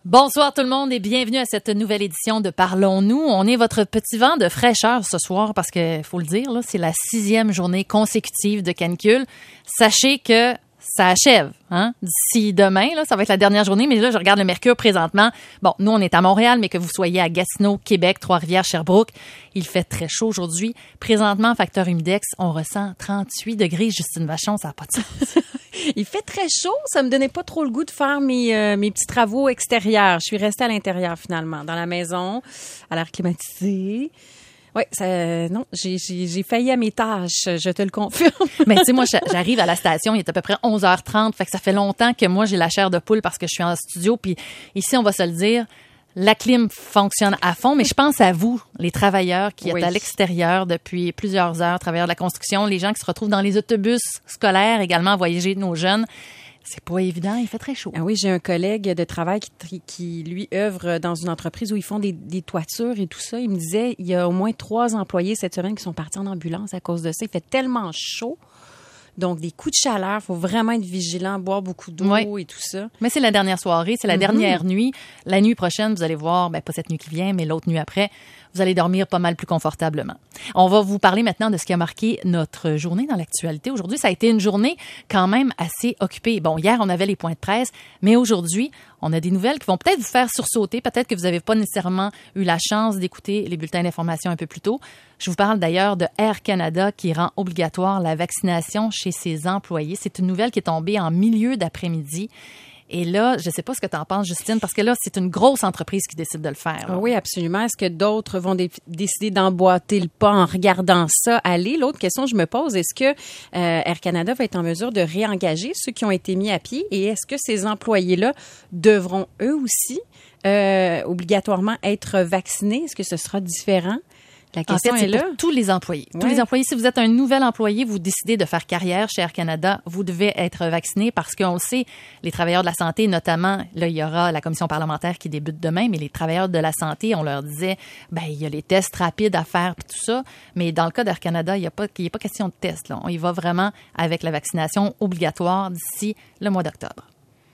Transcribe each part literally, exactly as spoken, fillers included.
Bonsoir tout le monde et bienvenue à cette nouvelle édition de Parlons-nous. On est votre petit vent de fraîcheur ce soir parce que, faut le dire, là, c'est la sixième journée consécutive de canicule. Sachez que ça achève, hein? D'ici demain, là, ça va être la dernière journée, mais là, je regarde le mercure présentement. Bon, nous, on est à Montréal, mais que vous soyez à Gatineau, Québec, Trois-Rivières, Sherbrooke, il fait très chaud aujourd'hui. Présentement, facteur humidex, on ressent trente-huit degrés. Justine Vachon, ça n'a pas de sens. Il fait très chaud, ça me donnait pas trop le goût de faire mes, euh, mes petits travaux extérieurs. Je suis restée à l'intérieur finalement, dans la maison, à l'air climatisé. Oui, ça, non, j'ai, j'ai, j'ai failli à mes tâches, je te le confirme. Mais tu sais, moi, j'arrive à la station, il est à peu près onze heures trente, fait que ça fait longtemps que moi, j'ai la chair de poule parce que je suis en studio, puis ici, on va se le dire, la clim fonctionne à fond, mais je pense à vous, les travailleurs qui oui. êtes à l'extérieur depuis plusieurs heures, travailleurs de la construction, les gens qui se retrouvent dans les autobus scolaires également à voyager de nos jeunes. C'est pas évident, il fait très chaud. Ah oui, j'ai un collègue de travail qui, qui lui œuvre dans une entreprise où ils font des, des toitures et tout ça. Il me disait, il y a au moins trois employés cette semaine qui sont partis en ambulance à cause de ça. Il fait tellement chaud. Donc, des coups de chaleur, il faut vraiment être vigilant, boire beaucoup d'eau oui. et tout ça. Mais c'est la dernière soirée, c'est la mm-hmm. dernière nuit. La nuit prochaine, vous allez voir, ben pas cette nuit qui vient, mais l'autre nuit après, vous allez dormir pas mal plus confortablement. On va vous parler maintenant de ce qui a marqué notre journée dans l'actualité. Aujourd'hui, ça a été une journée quand même assez occupée. Bon, hier, on avait les points de presse, mais aujourd'hui, on a des nouvelles qui vont peut-être vous faire sursauter. Peut-être que vous n'avez pas nécessairement eu la chance d'écouter les bulletins d'information un peu plus tôt. Je vous parle d'ailleurs de Air Canada qui rend obligatoire la vaccination chez ses employés. C'est une nouvelle qui est tombée en milieu d'après-midi. Et là, je ne sais pas ce que tu en penses, Justine, parce que là, c'est une grosse entreprise qui décide de le faire. Là. Oui, absolument. Est-ce que d'autres vont dé- décider d'emboîter le pas en regardant ça aller? L'autre question que je me pose, est-ce que euh, Air Canada va être en mesure de réengager ceux qui ont été mis à pied? Et est-ce que ces employés-là devront eux aussi euh, obligatoirement être vaccinés? Est-ce que ce sera différent? La question en fait, est, c'est là. Pour tous les employés. Ouais. Tous les employés, si vous êtes un nouvel employé, vous décidez de faire carrière chez Air Canada, vous devez être vacciné parce qu'on le sait, les travailleurs de la santé, notamment, là, il y aura la commission parlementaire qui débute demain, mais les travailleurs de la santé, on leur disait, ben, il y a les tests rapides à faire puis tout ça. Mais dans le cas d'Air Canada, il n'y a pas, il y a pas question de test, là. On y va vraiment avec la vaccination obligatoire d'ici le mois d'octobre.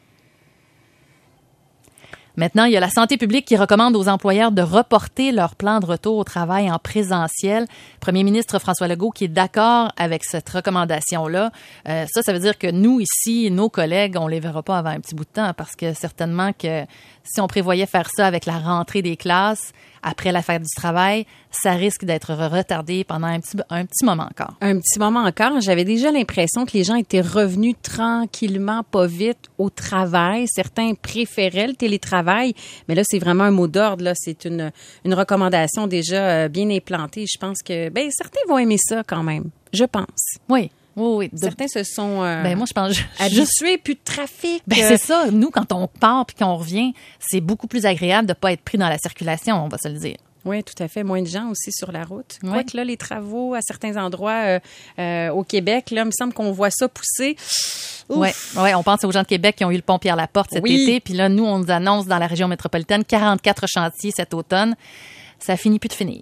Maintenant, il y a la santé publique qui recommande aux employeurs de reporter leur plan de retour au travail en présentiel. Premier ministre François Legault qui est d'accord avec cette recommandation-là. Euh, ça, ça veut dire que nous, ici, nos collègues, on les verra pas avant un petit bout de temps parce que certainement que si on prévoyait faire ça avec la rentrée des classes, après la fête du travail, ça risque d'être retardé pendant un petit, un petit moment encore. Un petit moment encore. J'avais déjà l'impression que les gens étaient revenus tranquillement, pas vite, au travail. Certains préféraient le télétravail, mais là, c'est vraiment un mot d'ordre. Là, c'est une, une recommandation déjà bien implantée. Je pense que ben certains vont aimer ça quand même. Je pense. Oui. Oui, oui. De... Certains se sont euh, ben moi, je pense, habitués, plus de trafic. Ben c'est ça. Nous, quand on part puis qu'on revient, c'est beaucoup plus agréable de ne pas être pris dans la circulation, on va se le dire. Oui, tout à fait. Moins de gens aussi sur la route. Oui. Quoique là, les travaux à certains endroits euh, euh, au Québec, là, il me semble qu'on voit ça pousser. Oui, ouais, on pense aux gens de Québec qui ont eu le pont Pierre-Laporte cet oui. été. Puis là, nous, on nous annonce dans la région métropolitaine quarante-quatre chantiers cet automne. Ça finit plus de finir.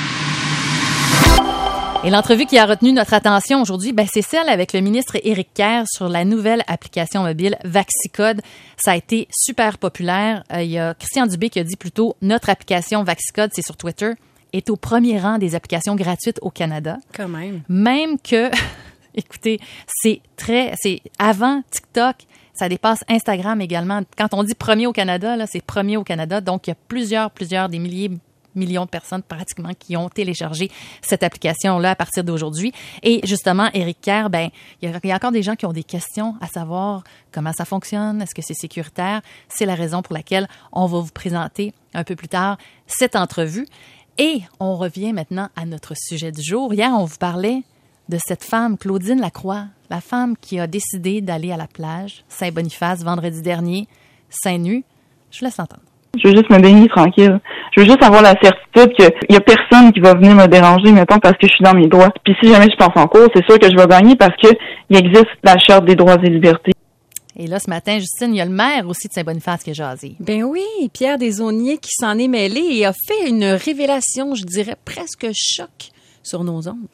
Et l'entrevue qui a retenu notre attention aujourd'hui, ben c'est celle avec le ministre Éric Kerr sur la nouvelle application mobile Vaxicode. Ça a été super populaire. Euh, il y a Christian Dubé qui a dit plutôt notre application Vaxicode, c'est sur Twitter, est au premier rang des applications gratuites au Canada. Quand même. Même que, écoutez, c'est très, c'est avant TikTok. Ça dépasse Instagram également. Quand on dit premier au Canada, là, c'est premier au Canada. Donc, il y a plusieurs, plusieurs, des milliers millions de personnes pratiquement qui ont téléchargé cette application-là à partir d'aujourd'hui. Et justement, Éric Kerr, ben, il y, y a encore des gens qui ont des questions à savoir comment ça fonctionne, est-ce que c'est sécuritaire? C'est la raison pour laquelle on va vous présenter un peu plus tard cette entrevue. Et on revient maintenant à notre sujet du jour. Hier, on vous parlait de cette femme, Claudine Lacroix, la femme qui a décidé d'aller à la plage Saint-Boniface vendredi dernier, seins nus. Je vous laisse entendre. Je veux juste me baigner tranquille. Je veux juste avoir la certitude qu'il y a personne qui va venir me déranger, mettons, parce que je suis dans mes droits. Puis si jamais je passe en cours, c'est sûr que je vais gagner parce que il existe la Charte des droits et libertés. Et là, ce matin, Justine, il y a le maire aussi de Saint-Boniface qui a jasé. Ben oui, Pierre Desaulniers qui s'en est mêlé et a fait une révélation, je dirais presque choc, sur nos ondes.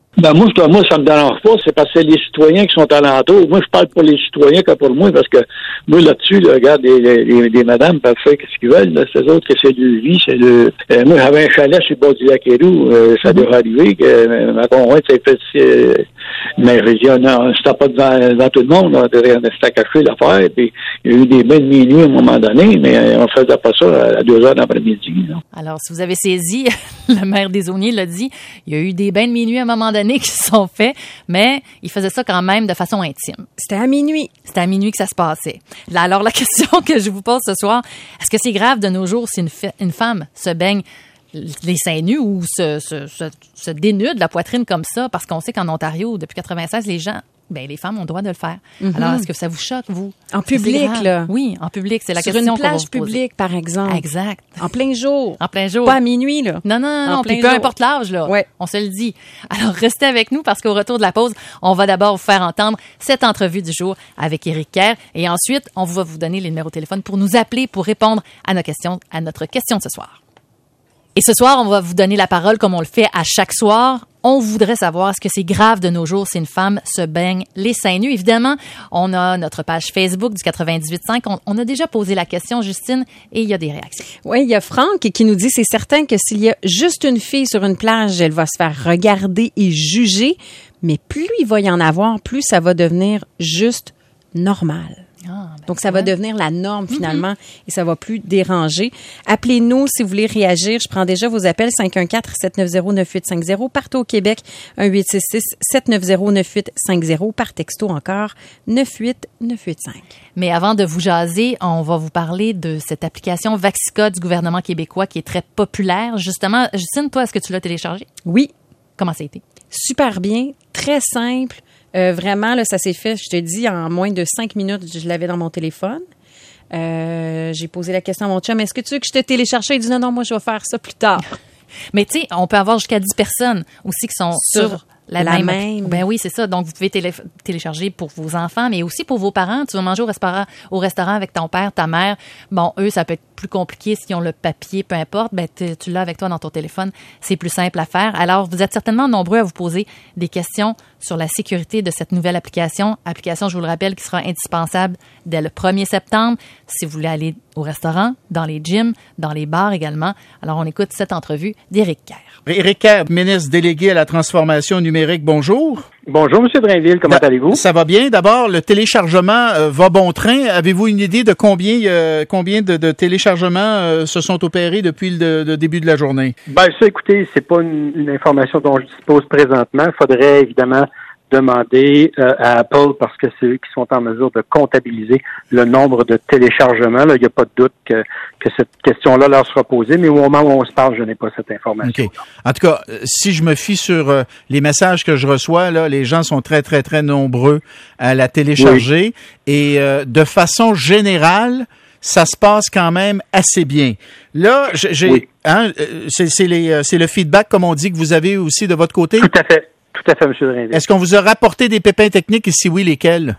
Ben moi, je, moi, ça me dérange pas, c'est parce que c'est les citoyens qui sont alentour. Moi, je parle pour les citoyens que pour moi, parce que moi, là-dessus, là, regarde, les, les, les madames peuvent faire ce qu'ils veulent. Là. C'est eux autres que c'est de vie, c'est de... Euh, moi, j'avais un chalet sur le bord du lac Edoux. Euh, ça devrait arriver que euh, ma conjointe s'est fait... Euh, mais je dis, non, c'était pas devant, devant tout le monde, là, c'était caché l'affaire. Puis il y a eu des bains de minuit à un moment donné, mais euh, on faisait pas ça à deux heures d'après-midi. Là. Alors, si vous avez saisi, le maire des Aulniers l'a dit, il y a eu des bains de minuit à un moment donné qui se sont faits, mais il faisait ça quand même de façon intime. C'était à minuit. C'était à minuit que ça se passait. Là, alors, la question que je vous pose ce soir, est-ce que c'est grave de nos jours si une, f- une femme se baigne les seins nus ou se, se, se, se dénude la poitrine comme ça? Parce qu'on sait qu'en Ontario, depuis quatre-vingt-seize, les gens... Ben, les femmes ont le droit de le faire. Mm-hmm. Alors, est-ce que ça vous choque, vous? En public, là? Oui, en public. C'est la Sur question une plage qu'on va vous poser. publique, par exemple. Exact. En plein jour. En plein jour. Pas à minuit, là. Non, non, non. En Puis plein peu jour. importe l'âge, là. Ouais. On se le dit. Alors, restez avec nous parce qu'au retour de la pause, on va d'abord vous faire entendre cette entrevue du jour avec Éric Kerr. Et ensuite, on va vous donner les numéros de téléphone pour nous appeler pour répondre à nos questions, à notre question de ce soir. Et ce soir, on va vous donner la parole comme on le fait à chaque soir. On voudrait savoir, est-ce que c'est grave de nos jours si une femme se baigne les seins nus? Évidemment, on a notre page Facebook du quatre-vingt-dix-huit virgule cinq. On, on a déjà posé la question, Justine, et il y a des réactions. Oui, il y a Franck qui nous dit, c'est certain que s'il y a juste une fille sur une plage, elle va se faire regarder et juger. Mais plus il va y en avoir, plus ça va devenir juste normal. Ah, ben Donc, ça va devenir la norme, finalement, mm-hmm. et ça va plus déranger. Appelez-nous si vous voulez réagir. Je prends déjà vos appels, cinq un quatre, sept neuf zéro, neuf huit cinq zéro. Partout au Québec, un huit six six, sept neuf zéro, neuf huit cinq zéro. Par texto encore, neuf huit neuf huit cinq. Mais avant de vous jaser, on va vous parler de cette application Vaxicode du gouvernement québécois qui est très populaire. Justement, Justine, toi, est-ce que tu l'as téléchargée? Oui. Comment ça a été? Super bien, très simple. Euh, vraiment, là, ça s'est fait, je te dis, en moins de cinq minutes, je l'avais dans mon téléphone. Euh, j'ai posé la question à mon chum, est-ce que tu veux que je te télécharge ça? Il dit non, non, moi, je vais faire ça plus tard. Mais tu sais, on peut avoir jusqu'à dix personnes aussi qui sont sur, sur la, la même. même. Ben oui, c'est ça. Donc, vous pouvez télé- télécharger pour vos enfants, mais aussi pour vos parents. Tu vas manger au restaurant, au restaurant avec ton père, ta mère. Bon, eux, ça peut être plus compliqué s'ils ont le papier, peu importe. Ben, tu l'as avec toi dans ton téléphone. C'est plus simple à faire. Alors, vous êtes certainement nombreux à vous poser des questions sur la sécurité de cette nouvelle application. Application, je vous le rappelle, qui sera indispensable dès le premier septembre si vous voulez aller au restaurant, dans les gyms, dans les bars également. Alors, on écoute cette entrevue d'Éric Kerr. Éric Kerr, ministre délégué à la transformation numérique, bonjour. Bonjour, M. Drainville, comment Da- allez-vous? Ça va bien. D'abord, le téléchargement euh, va bon train. Avez-vous une idée de combien, euh, combien de, de téléchargements euh, se sont opérés depuis le, le début de la journée? Ben ça, écoutez, c'est pas une, une information dont je dispose présentement. Il faudrait évidemment demander euh, à Apple, parce que c'est eux qui sont en mesure de comptabiliser le nombre de téléchargements. Là, il n'y a pas de doute que, que cette question-là leur sera posée, mais au moment où on se parle, je n'ai pas cette information. OK. En tout cas, si je me fie sur euh, les messages que je reçois, là, les gens sont très, très, très nombreux à la télécharger. Oui. Et euh, de façon générale, ça se passe quand même assez bien. Là, j'ai, oui. hein, c'est, c'est, les, c'est le feedback, comme on dit, que vous avez aussi de votre côté? Tout à fait. Tout à fait, M. Drainville. Est-ce qu'on vous a rapporté des pépins techniques et si oui, lesquels?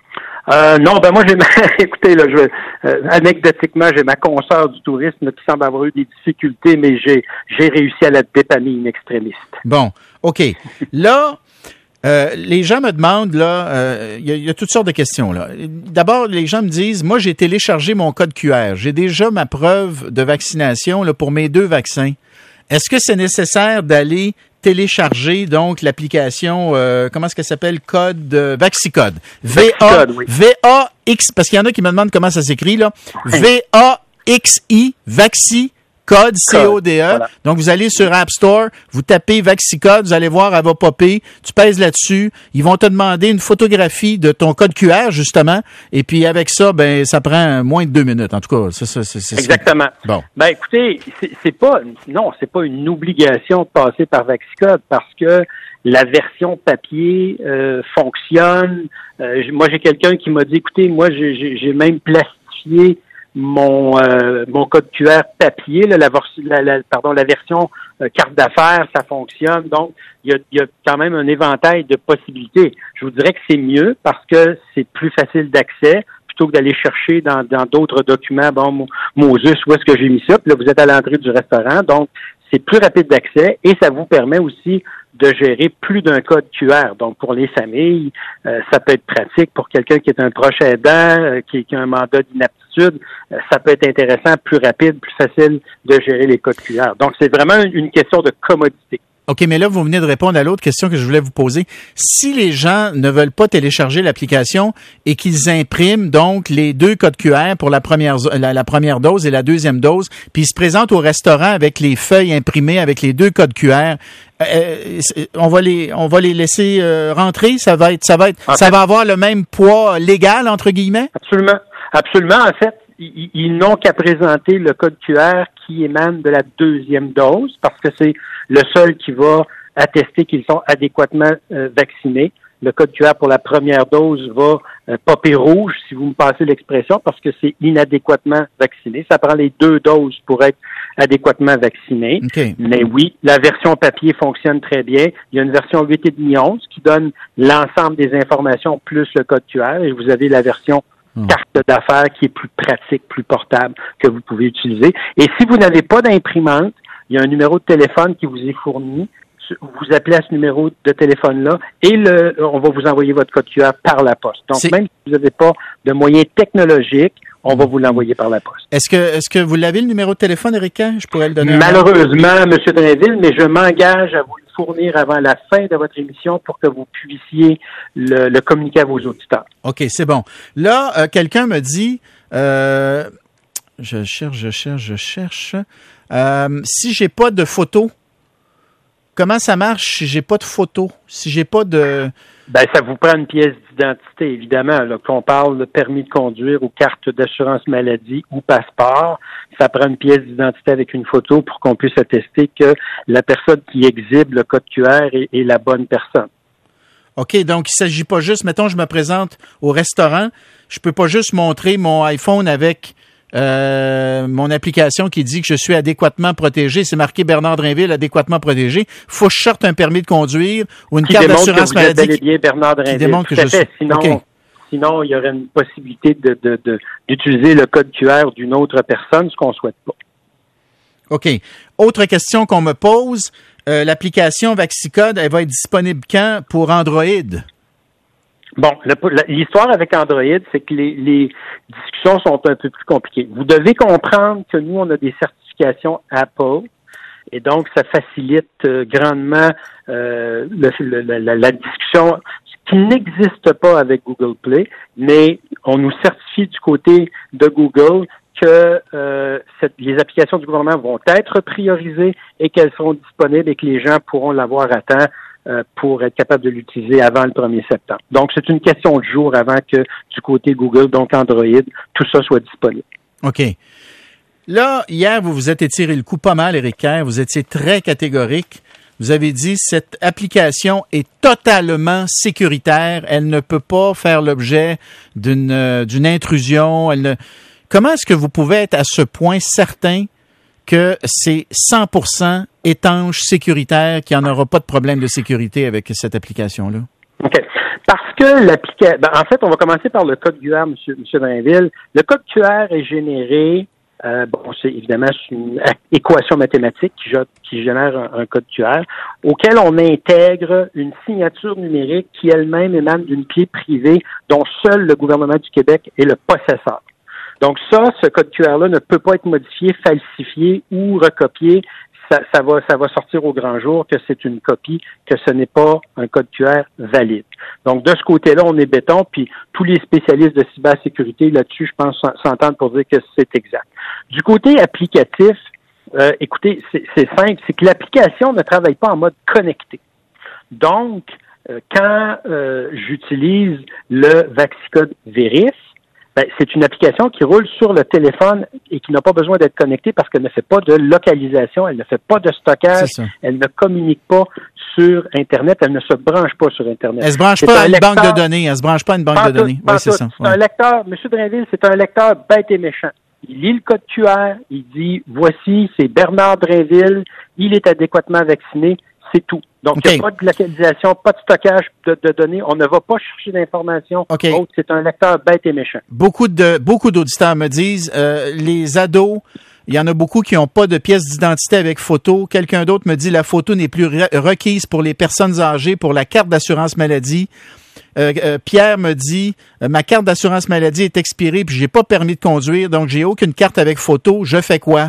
Euh, non, ben moi j'ai ma... écoutez, là, je euh, anecdotiquement, j'ai ma consoeur du tourisme qui semble avoir eu des difficultés, mais j'ai j'ai réussi à la dépanner in extremis. Bon, OK. Là, euh, les gens me demandent, là, euh, il y, a, y a toutes sortes de questions, là. D'abord, les gens me disent, moi, j'ai téléchargé mon code Q R. J'ai déjà ma preuve de vaccination, là, pour mes deux vaccins. Est-ce que c'est nécessaire d'aller télécharger donc l'application, euh, comment est-ce qu'elle s'appelle? Code, euh, Vaxicode. V A V A X, parce qu'il y en a qui me demandent comment ça s'écrit, là. V A X I, Vaxi. Code, C O D E. Voilà. Donc, vous allez sur App Store, vous tapez Vaxicode, vous allez voir, elle va popper, tu pèses là-dessus, ils vont te demander une photographie de ton code Q R, justement, et puis avec ça, ben, ça prend moins de deux minutes. En tout cas, c'est ça. C'est, c'est, Exactement. C'est... Bon. Ben, écoutez, c'est, c'est pas, non, c'est pas une obligation de passer par Vaxicode parce que la version papier euh, fonctionne. Euh, moi, j'ai quelqu'un qui m'a dit, écoutez, moi, j'ai, j'ai, j'ai même plastifié mon euh, mon code Q R papier, là, la, la, la pardon, la version euh, carte d'affaires, ça fonctionne. Donc, il y a, y a quand même un éventail de possibilités. Je vous dirais que c'est mieux parce que c'est plus facile d'accès plutôt que d'aller chercher dans, dans d'autres documents. Bon, Moses, où est-ce que j'ai mis ça? Puis là, vous êtes à l'entrée du restaurant. Donc, c'est plus rapide d'accès et ça vous permet aussi de gérer plus d'un code Q R. Donc, pour les familles, euh, ça peut être pratique. Pour quelqu'un qui est un proche aidant, euh, qui, qui a un mandat d'inaptitude, euh, ça peut être intéressant, plus rapide, plus facile de gérer les codes Q R. Donc, c'est vraiment une question de commodité. OK, mais là, vous venez de répondre à l'autre question que je voulais vous poser. Si les gens ne veulent pas télécharger l'application et qu'ils impriment donc les deux codes Q R pour la première la, la première dose et la deuxième dose, puis ils se présentent au restaurant avec les feuilles imprimées avec les deux codes Q R, euh, on va les on va les laisser euh, rentrer, ça va être ça va être en ça fait, va avoir le même poids légal entre guillemets? Absolument. Absolument, en fait, ils, ils n'ont qu'à présenter le code Q R qui émane de la deuxième dose parce que c'est le seul qui va attester qu'ils sont adéquatement euh, vaccinés. Le code Q R pour la première dose va euh, popper rouge, si vous me passez l'expression, parce que c'est inadéquatement vacciné. Ça prend les deux doses pour être adéquatement vacciné. Okay. Mais oui, la version papier fonctionne très bien. Il y a une version huit et demi once qui donne l'ensemble des informations plus le code Q R et vous avez la version Mmh. carte d'affaires qui est plus pratique, plus portable, que vous pouvez utiliser. Et si vous n'avez pas d'imprimante, il y a un numéro de téléphone qui vous est fourni. Vous appelez à ce numéro de téléphone-là et le, on va vous envoyer votre code Q R par la poste. Donc, C'est... même si vous n'avez pas de moyens technologiques, on va vous l'envoyer par la poste. Est-ce que est-ce que vous l'avez, le numéro de téléphone, Erika? Je pourrais le donner. Malheureusement, M. Drainville, mais je m'engage à vous le fournir avant la fin de votre émission pour que vous puissiez le, le communiquer à vos auditeurs. OK, c'est bon. Là, euh, quelqu'un me dit, euh, je cherche, je cherche, je cherche, euh, si j'ai pas de photo, comment ça marche si j'ai pas de photo? Si j'ai pas de... Ben, ça vous prend une pièce d'identité, évidemment. Là, qu'on parle de permis de conduire ou carte d'assurance maladie ou passeport, ça prend une pièce d'identité avec une photo pour qu'on puisse attester que la personne qui exhibe le code Q R est, est la bonne personne. OK, donc il s'agit pas juste, mettons, je me présente au restaurant, je peux pas juste montrer mon iPhone avec euh, mon application qui dit que je suis adéquatement protégé. C'est marqué Bernard Drainville, adéquatement protégé. Faut que je sorte un permis de conduire ou une qui carte d'assurance maladie. Qui bien Bernard Drainville. Qui démontre que Tout à je fait. suis... Sinon, okay. sinon, il y aurait une possibilité de, de, de, d'utiliser le code Q R d'une autre personne, ce qu'on ne souhaite pas. OK. Autre question qu'on me pose, euh, l'application VaxiCode, elle va être disponible quand pour Android? Bon, le, l'histoire avec Android, c'est que les, les discussions sont un peu plus compliquées. Vous devez comprendre que nous, on a des certifications Apple, et donc ça facilite euh, grandement euh, le, le, la, la discussion, ce qui n'existe pas avec Google Play, mais on nous certifie du côté de Google que euh, cette, les applications du gouvernement vont être priorisées et qu'elles seront disponibles et que les gens pourront l'avoir à temps euh, pour être capables de l'utiliser avant le premier septembre. Donc, c'est une question de jour avant que du côté Google, donc Android, tout ça soit disponible. OK. Là, hier, vous vous êtes étiré le coup pas mal, Éric Kerr. Vous étiez très catégorique. Vous avez dit cette application est totalement sécuritaire. Elle ne peut pas faire l'objet d'une, euh, d'une intrusion. Elle ne... Comment est-ce que vous pouvez être à ce point certain que c'est cent pour cent étanche, sécuritaire, qu'il n'y en aura pas de problème de sécurité avec cette application-là? OK. Parce que l'application... Ben, en fait, on va commencer par le code Q R, M. M. Drainville. Le code Q R est généré... Euh, bon, c'est évidemment une équation mathématique qui, qui génère un, un code Q R auquel on intègre une signature numérique qui elle-même émane d'une clé privée dont seul le gouvernement du Québec est le possesseur. Donc ça, ce code Q R-là ne peut pas être modifié, falsifié ou recopié. Ça, ça va, ça va sortir au grand jour que c'est une copie, que ce n'est pas un code Q R valide. Donc de ce côté-là, on est béton, puis tous les spécialistes de cybersécurité là-dessus, je pense, s'entendent pour dire que c'est exact. Du côté applicatif, euh, écoutez, c'est, c'est simple, c'est que l'application ne travaille pas en mode connecté. Donc, euh, quand euh, j'utilise le VaxiCode Verif, ben, c'est une application qui roule sur le téléphone et qui n'a pas besoin d'être connectée parce qu'elle ne fait pas de localisation, elle ne fait pas de stockage, elle ne communique pas sur Internet, elle ne se branche pas sur Internet. Elle ne se branche c'est pas à une lecteur, banque de données, elle ne se branche pas à une banque de tout, données. Oui, c'est ça. C'est ouais. un lecteur, M. Drainville, c'est un lecteur bête et méchant. Il lit le code Q R, il dit, voici, c'est Bernard Drainville, il est adéquatement vacciné, c'est tout. Donc, okay. Il n'y a pas de localisation, pas de stockage de, de données. On ne va pas chercher d'informations. Okay. Autre, c'est un lecteur bête et méchant. Beaucoup de beaucoup d'auditeurs me disent, euh, les ados Il y en a beaucoup qui n'ont pas de pièce d'identité avec photo. Quelqu'un d'autre me dit la photo n'est plus re- requise pour les personnes âgées pour la carte d'assurance maladie. Euh, euh, Pierre me dit euh, ma carte d'assurance maladie est expirée puis j'ai pas permis de conduire, donc j'ai aucune carte avec photo. Je fais quoi?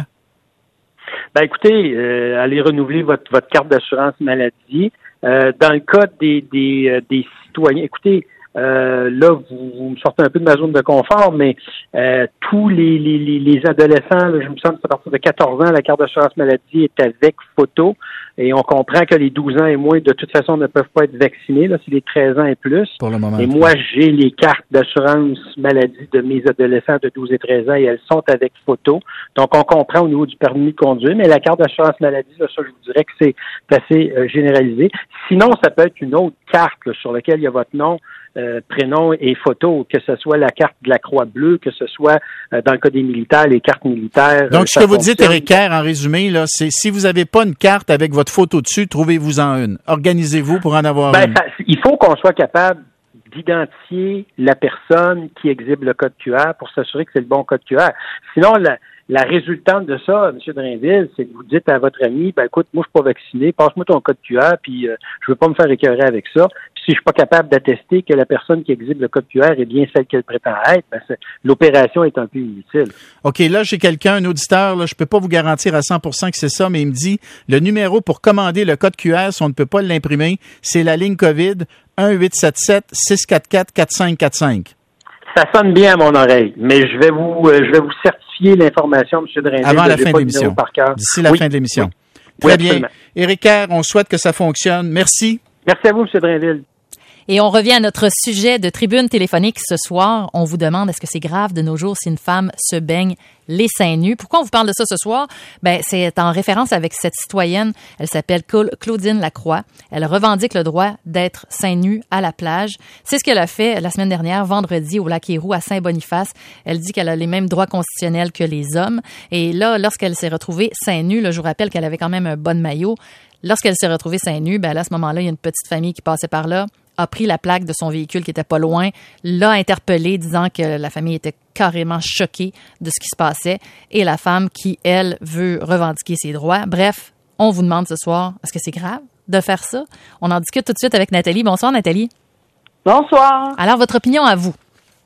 Ben écoutez, euh, allez renouveler votre, votre carte d'assurance maladie. Euh, dans le cas des, des, euh, des citoyens, écoutez, Euh, là, vous, vous me sortez un peu de ma zone de confort, mais euh, tous les, les, les, les adolescents, là, je me sens que à partir de quatorze ans, la carte d'assurance maladie est avec photo. Et on comprend que les douze ans et moins, de toute façon, ne peuvent pas être vaccinés. Là, c'est les treize ans et plus. Pour le moment. Et moi, j'ai les cartes d'assurance maladie de mes adolescents de douze et treize ans et elles sont avec photo. Donc, on comprend au niveau du permis de conduire, mais la carte d'assurance maladie, là, ça, je vous dirais que c'est assez euh, généralisé. Sinon, ça peut être une autre carte là, sur laquelle il y a votre nom, Euh, prénom et photo, que ce soit la carte de la Croix-Bleue, que ce soit euh, dans le cas des militaires, les cartes militaires. Donc, euh, ce que vous dites, Éric Kerr, en résumé, là, c'est si vous n'avez pas une carte avec votre photo dessus, trouvez-vous-en une. Organisez-vous pour en avoir ben, une. Ça, il faut qu'on soit capable d'identifier la personne qui exhibe le code Q R pour s'assurer que c'est le bon code Q R. Sinon, la, la résultante de ça, M. Drainville, c'est que vous dites à votre ami, ben écoute, moi je suis pas vacciné, passe-moi ton code Q R, puis euh, je veux pas me faire écœurer avec ça. Puis si je suis pas capable d'attester que la personne qui exhibe le code Q R est bien celle qu'elle prétend être, ben l'opération est un peu inutile. OK, là, j'ai quelqu'un, un auditeur, là, je peux pas vous garantir à cent pour cent que c'est ça, mais il me dit, le numéro pour commander le code Q R, si on ne peut pas l'imprimer, c'est la ligne COVID un huit sept sept six quatre quatre quatre cinq quatre cinq. Ça sonne bien à mon oreille, mais je vais vous euh, je vais vous certifier l'information, M. Drainville. Avant la fin de l'émission. D'ici la oui. fin de l'émission. Oui. Très oui, bien. absolument. Éric Kerr, on souhaite que ça fonctionne. Merci. Merci à vous, M. Drainville. Et on revient à notre sujet de tribune téléphonique ce soir. On vous demande, est-ce que c'est grave de nos jours si une femme se baigne les seins nus? Pourquoi on vous parle de ça ce soir? Ben, c'est en référence avec cette citoyenne. Elle s'appelle Claudine Lacroix. Elle revendique le droit d'être seins nus à la plage. C'est ce qu'elle a fait la semaine dernière, vendredi, au lac Héroux, à Saint-Boniface. Elle dit qu'elle a les mêmes droits constitutionnels que les hommes. Et là, lorsqu'elle s'est retrouvée seins nus, là, je vous rappelle qu'elle avait quand même un bon maillot. Lorsqu'elle s'est retrouvée seins nus, ben là, à ce moment-là, il y a une petite famille qui passait par là, a pris la plaque de son véhicule qui était pas loin, l'a interpellé disant que la famille était carrément choquée de ce qui se passait et la femme qui, elle, veut revendiquer ses droits. Bref, on vous demande ce soir, est-ce que c'est grave de faire ça? On en discute tout de suite avec Nathalie. Bonsoir, Nathalie. Bonsoir. Alors, votre opinion à vous?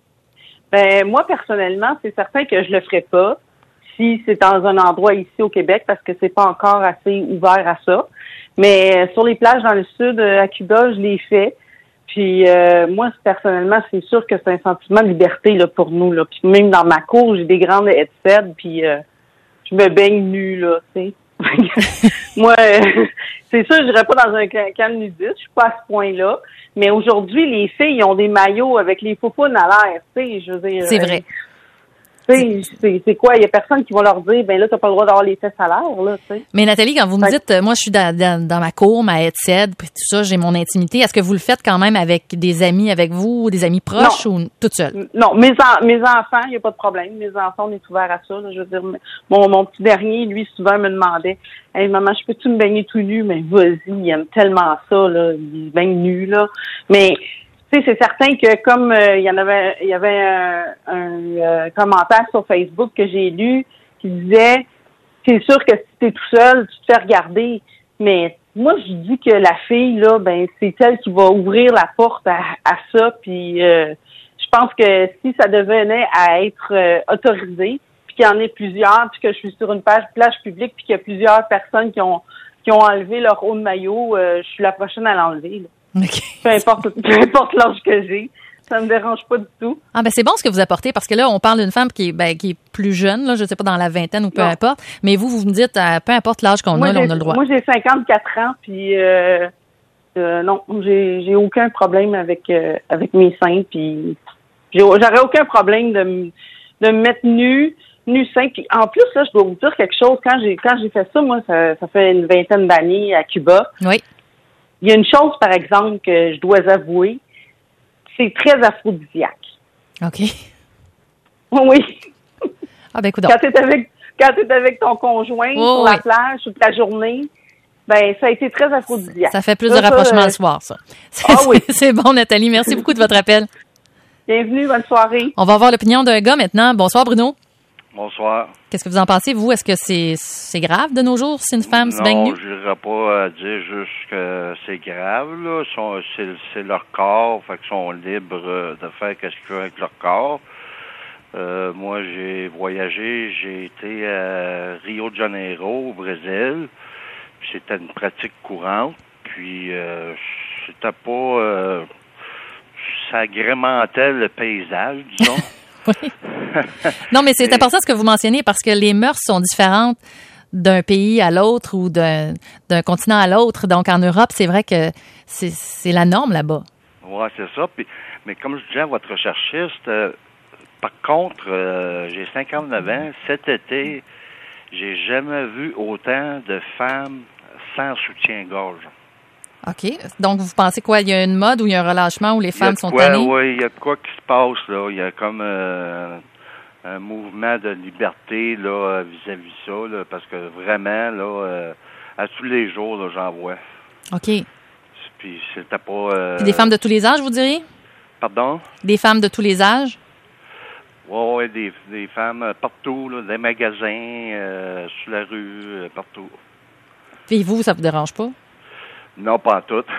Ben, moi, personnellement, c'est certain que je le ferais pas si c'est dans un endroit ici au Québec parce que c'est pas encore assez ouvert à ça. Mais sur les plages dans le sud, à Cuba, je l'ai fait. Puis euh, moi, personnellement, c'est sûr que c'est un sentiment de liberté là, pour nous. Là. Puis même dans ma cour, j'ai des grandes headsets, puis euh, je me baigne nue, là, tu sais. Moi, euh, c'est sûr, je n'irais pas dans un camp nudiste, je suis pas à ce point-là. Mais aujourd'hui, les filles ont des maillots avec les faufounes à l'air, tu sais, je veux dire. C'est vrai. Tu sais, c'est, c'est quoi? Il y a personne qui va leur dire, ben là, t'as pas le droit d'avoir les fesses à l'air, là, tu sais. Mais Nathalie, quand vous me Fait... dites, euh, moi, je suis dans, dans, dans ma cour, ma headset, puis tout ça, j'ai mon intimité, est-ce que vous le faites quand même avec des amis avec vous, des amis proches non. ou toute seule? Non, mes, en, mes enfants, il n'y a pas de problème. Mes enfants, on est ouverts à ça, là. Je veux dire, mon, mon petit dernier, lui, souvent, me demandait, hey, maman, je peux-tu me baigner tout nu? Mais vas-y, il aime tellement ça, là. Il se baigne nu, là. Mais, tu sais, c'est certain que comme euh, il y en avait, il y avait un, un euh, commentaire sur Facebook que j'ai lu qui disait, c'est sûr que si t'es tout seul, tu te fais regarder. Mais moi, je dis que la fille là, ben c'est elle qui va ouvrir la porte à, à ça. Puis, euh, je pense que si ça devenait à être euh, autorisé, puis qu'il y en ait plusieurs, puis que je suis sur une page plage publique, puis qu'il y a plusieurs personnes qui ont qui ont enlevé leur haut de maillot, euh, je suis la prochaine à l'enlever. Là. Okay. Peu importe, peu importe l'âge que j'ai, ça me dérange pas du tout. Ah ben c'est bon ce que vous apportez parce que là on parle d'une femme qui est ben, qui est plus jeune là, je sais pas dans la vingtaine ou peu non. importe, mais vous vous me dites euh, peu importe l'âge qu'on moi, a, là, on a le droit. Moi j'ai cinquante-quatre ans puis euh, euh, non, j'ai j'ai aucun problème avec euh, avec mes seins puis j'ai, j'aurais aucun problème de me de me mettre nue nu seins puis en plus là je dois vous dire quelque chose quand j'ai quand j'ai fait ça moi ça ça fait une vingtaine d'années à Cuba. Oui. Il y a une chose, par exemple, que je dois avouer, c'est très aphrodisiaque. OK. Oui. Ah ben écoute. Quand t'es avec quand t'es avec ton conjoint oh, sur oui. la plage toute la journée, ben ça a été très aphrodisiaque. Ça fait plus ça, de rapprochement euh... le soir, ça. C'est, ah oui. C'est bon, Nathalie. Merci beaucoup de votre appel. Bienvenue, bonne soirée. On va avoir l'opinion d'un gars maintenant. Bonsoir, Bruno. Bonsoir. Qu'est-ce que vous en pensez, vous? Est-ce que c'est, c'est grave de nos jours si une femme se baigne nue? Non, je n'irais pas à dire juste que c'est grave, là. Sont, c'est, c'est leur corps, fait qu'ils sont libres de faire ce qu'ils veulent avec leur corps. Euh, moi, j'ai voyagé, j'ai été à Rio de Janeiro, au Brésil. Puis c'était une pratique courante. Puis euh, c'était pas... Euh, ça agrémentait le paysage, disons. Oui. Non, mais c'est important ce que vous mentionnez parce que les mœurs sont différentes d'un pays à l'autre ou d'un, d'un continent à l'autre. Donc, en Europe, c'est vrai que c'est, c'est la norme là-bas. Oui, c'est ça. Puis, mais comme je disais à votre recherchiste, euh, par contre, euh, j'ai cinquante-neuf ans. Cet été, j'ai jamais vu autant de femmes sans soutien-gorge. OK. Donc, vous pensez quoi? Il y a une mode où il y a un relâchement où les femmes sont tannées? Oui, il y a de quoi qui se passe, là. Il y a comme euh, un mouvement de liberté, là, vis-à-vis ça, là, parce que vraiment, là, euh, à tous les jours, là, j'en vois. OK. Puis c'était pas... Euh... Puis des femmes de tous les âges, vous diriez? Pardon? Des femmes de tous les âges? Oui, ouais, des, des femmes euh, partout, là, des magasins, euh, sur la rue, euh, partout. Puis vous, ça vous dérange pas? Non, pas en tout.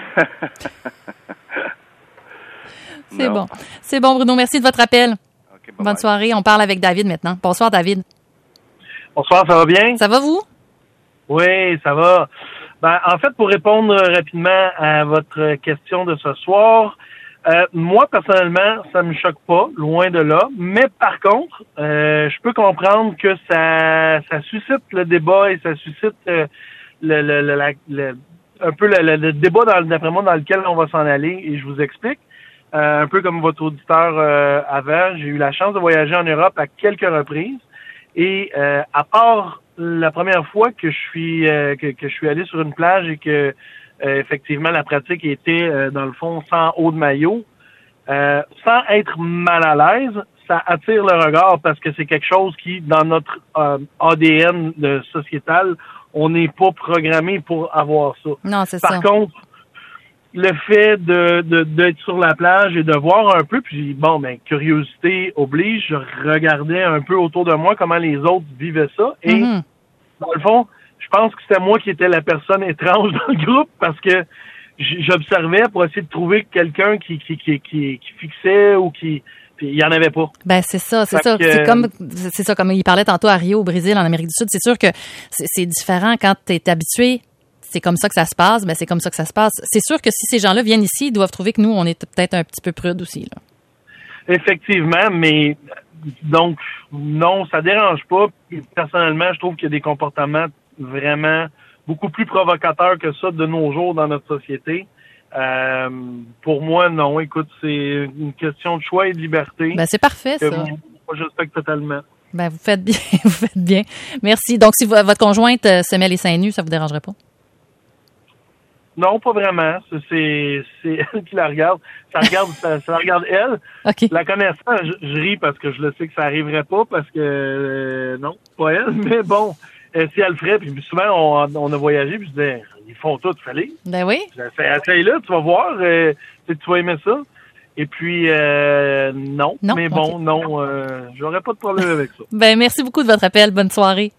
C'est non. bon. C'est bon, Bruno. Merci de votre appel. Okay, bonne soirée. On parle avec David maintenant. Bonsoir, David. Bonsoir, ça va bien? Ça va, vous? Oui, ça va. Ben, en fait, pour répondre rapidement à votre question de ce soir, euh, moi, personnellement, ça me choque pas, loin de là. Mais par contre, euh, je peux comprendre que ça, ça suscite le débat et ça suscite euh, le, le, le, la, le un peu le, le, le débat, dans, d'après moi, dans lequel on va s'en aller, et je vous explique. Euh, un peu comme votre auditeur euh, avant, j'ai eu la chance de voyager en Europe à quelques reprises, et euh, à part la première fois que je suis euh, que, que je suis allé sur une plage et que euh, effectivement la pratique était euh, dans le fond sans haut de maillot, euh, sans être mal à l'aise, ça attire le regard parce que c'est quelque chose qui, dans notre euh, A D N de sociétal, on n'est pas programmé pour avoir ça. Non, c'est Par ça. Par contre, le fait de, de d'être sur la plage et de voir un peu, puis bon, ben curiosité oblige, je regardais un peu autour de moi comment les autres vivaient ça. Et Mm-hmm. dans le fond, je pense que c'était moi qui étais la personne étrange dans le groupe parce que j'observais pour essayer de trouver quelqu'un qui qui qui qui, qui fixait ou qui... Puis il n'y en avait pas. Ben c'est ça, c'est fait ça. Que... C'est comme c'est ça, comme il parlait tantôt à Rio, au Brésil, en Amérique du Sud. C'est sûr que c'est, c'est différent quand tu es habitué. C'est comme ça que ça se passe. Ben c'est comme ça que ça se passe. C'est sûr que si ces gens-là viennent ici, ils doivent trouver que nous, on est peut-être un petit peu prudes aussi, là. Effectivement, mais donc non, ça dérange pas. Personnellement, je trouve qu'il y a des comportements vraiment beaucoup plus provocateurs que ça de nos jours dans notre société. Euh, pour moi, non. Écoute, c'est une question de choix et de liberté. Ben c'est parfait, ça. Moi, je respecte totalement. Ben vous faites bien, vous faites bien. Merci. Donc, si votre conjointe se met les seins nus, ça vous dérangerait pas? Non, pas vraiment. C'est, c'est elle qui la regarde. Ça regarde, ça, ça la regarde elle. Okay. La connaissant, je, je ris parce que je le sais que ça arriverait pas parce que euh, non, pas elle. Mais bon, euh, si elle le ferait, puis souvent on, on a voyagé, puis je disais, ils font tout, fallait. Ben oui. Essaye-le, tu vas voir, euh, tu vas aimer ça. Et puis euh, non, non, mais bon, okay. non, euh, j'aurais pas de problème avec ça. Ben merci beaucoup de votre appel. Bonne soirée.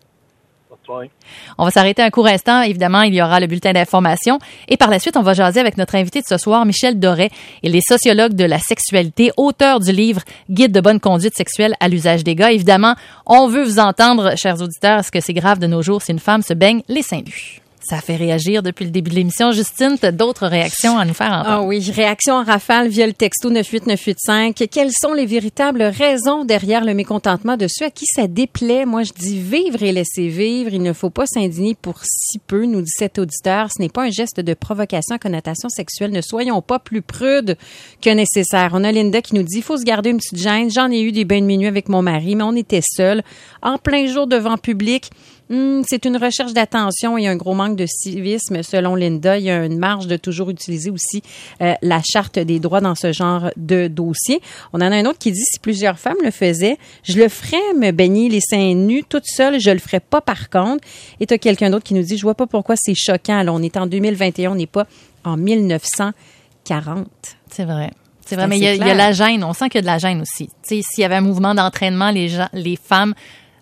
On va s'arrêter un court instant. Évidemment, il y aura le bulletin d'information. Et par la suite, on va jaser avec notre invité de ce soir, Michel Doré. Il est sociologue de la sexualité, auteur du livre « Guide de bonne conduite sexuelle à l'usage des gars ». Évidemment, on veut vous entendre, chers auditeurs. Est-ce que c'est grave de nos jours si une femme se baigne les seins nus? Ça a fait réagir depuis le début de l'émission. Justine, tu as d'autres réactions à nous faire entendre? Ah oui, réaction en rafale via le texto neuf huit neuf huit cinq. Quelles sont les véritables raisons derrière le mécontentement de ceux à qui ça déplaît? Moi, je dis vivre et laisser vivre. Il ne faut pas s'indigner pour si peu, nous dit cet auditeur. Ce n'est pas un geste de provocation à connotation sexuelle. Ne soyons pas plus prudes que nécessaire. On a Linda qui nous dit, il faut se garder une petite gêne. J'en ai eu des bains de minuit avec mon mari, mais on était seuls. En plein jour devant public. Hum, c'est une recherche d'attention et un gros manque de civisme, selon Linda. Il y a une marge de toujours utiliser aussi euh, la charte des droits dans ce genre de dossier. On en a un autre qui dit, si plusieurs femmes le faisaient, je le ferais me baigner les seins nus toute seule, je le ferais pas par contre. Et tu as quelqu'un d'autre qui nous dit, je vois pas pourquoi c'est choquant. Alors, on est en deux mille vingt et un, on n'est pas en mille neuf cent quarante. C'est vrai. C'est vrai, mais il y, a, il y a la gêne. On sent qu'il y a de la gêne aussi. Tu sais, s'il y avait un mouvement d'entraînement, les gens, les femmes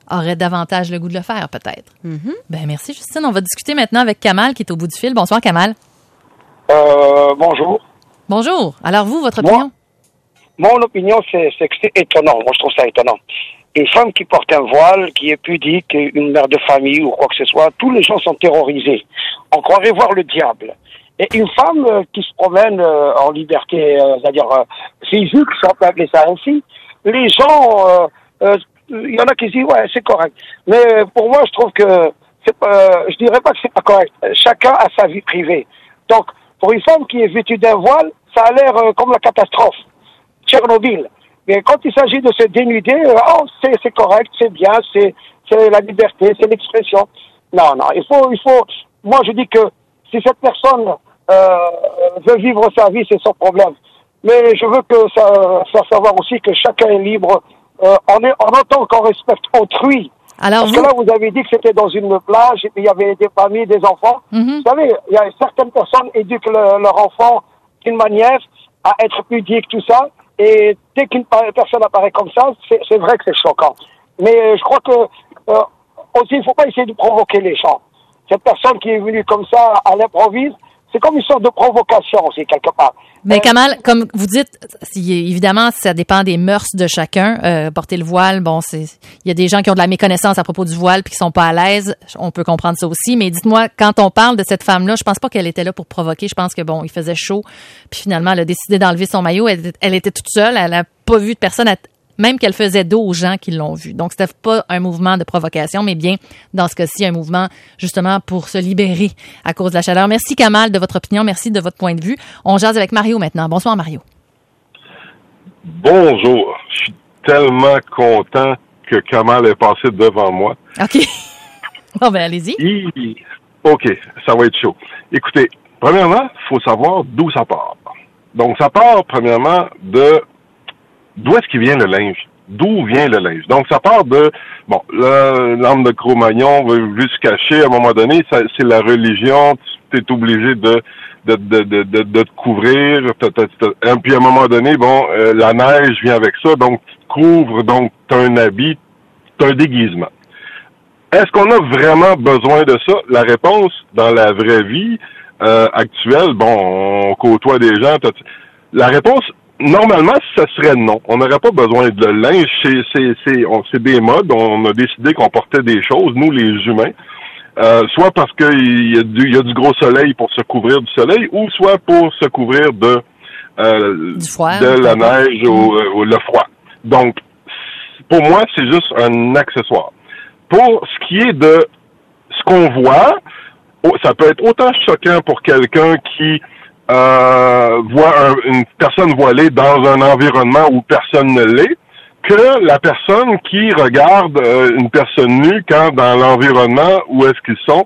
aurait davantage le goût de le faire, peut-être. Mm-hmm. Ben merci, Justine. On va discuter maintenant avec Kamal, qui est au bout du fil. Bonsoir, Kamal. Euh, bonjour. Bonjour. Alors, vous, votre opinion? Moi, mon opinion, c'est, c'est que c'est étonnant. Moi, je trouve ça étonnant. Une femme qui porte un voile, qui est pudique, une mère de famille ou quoi que ce soit, tous les gens sont terrorisés. On croirait voir le diable. Et une femme euh, qui se promène euh, en liberté, euh, c'est-à-dire euh, physique, si on peut appeler ça ainsi, les gens, euh, euh, il y en a qui disent, ouais, c'est correct. Mais pour moi, je trouve que, c'est pas, je dirais pas que c'est pas correct. Chacun a sa vie privée. Donc, pour une femme qui est vêtue d'un voile, ça a l'air euh, comme la catastrophe. Tchernobyl. Mais quand il s'agit de se dénuder, euh, oh, c'est, c'est correct, c'est bien, c'est, c'est la liberté, c'est l'expression. Non, non, il faut, il faut, moi je dis que si cette personne euh, veut vivre sa vie, c'est son problème. Mais je veux que ça, faire savoir aussi que chacun est libre, euh, en, est, en autant qu'on respecte autrui. Alors Parce vous... que là, vous avez dit que c'était dans une plage et puis il y avait des familles, des enfants. Mm-hmm. Vous savez, il y a certaines personnes éduquent le, leur enfant d'une manière à être pudique, tout ça. Et dès qu'une personne apparaît comme ça, c'est, c'est vrai que c'est choquant. Mais je crois que euh, aussi, il ne faut pas essayer de provoquer les gens. Cette personne qui est venue comme ça à l'improviste, c'est comme une sorte de provocation aussi, quelque part. Mais Kamal, comme vous dites, si, évidemment, ça dépend des mœurs de chacun. Euh, porter le voile, bon, c'est, il y a des gens qui ont de la méconnaissance à propos du voile puis qui sont pas à l'aise. On peut comprendre ça aussi. Mais dites-moi, quand on parle de cette femme-là, je pense pas qu'elle était là pour provoquer. Je pense que bon, il faisait chaud. Puis finalement, elle a décidé d'enlever son maillot. Elle, elle était toute seule. Elle a pas vu de personne, même qu'elle faisait dos aux gens qui l'ont vue. Donc, c'était pas un mouvement de provocation, mais bien, dans ce cas-ci, un mouvement justement pour se libérer à cause de la chaleur. Merci, Kamal, de votre opinion. Merci de votre point de vue. On jase avec Mario maintenant. Bonsoir, Mario. Bonjour. Je suis tellement content que Kamal est passé devant moi. OK. Bon, ben, allez-y. Il... OK, ça va être chaud. Écoutez, premièrement, il faut savoir d'où ça part. Donc, ça part, premièrement, de d'où est-ce qu'il vient le linge? D'où vient le linge? Donc, ça part de, bon, l'âme de Cro-Magnon veut juste se cacher, à un moment donné, ça, c'est la religion, tu es obligé de de, de, de, de, de te couvrir, t'as, t'as, t'as, et puis à un moment donné, bon, euh, la neige vient avec ça, donc tu te couvres, donc tu as un habit, tu as un déguisement. Est-ce qu'on a vraiment besoin de ça? La réponse, dans la vraie vie euh, actuelle, bon, on côtoie des gens, la réponse, normalement, ça serait non. On n'aurait pas besoin de linge. C'est, c'est, c'est, on, c'est des modes. On a décidé qu'on portait des choses, nous, les humains. Euh, soit parce qu'il y a du, il y a du gros soleil pour se couvrir du soleil, ou soit pour se couvrir de, euh, du froid, de la neige ou, ou le froid. Donc, pour moi, c'est juste un accessoire. Pour ce qui est de ce qu'on voit, ça peut être autant choquant pour quelqu'un qui Euh, voit un, une personne voilée dans un environnement où personne ne l'est, que la personne qui regarde euh, une personne nue quand dans l'environnement où est-ce qu'ils sont,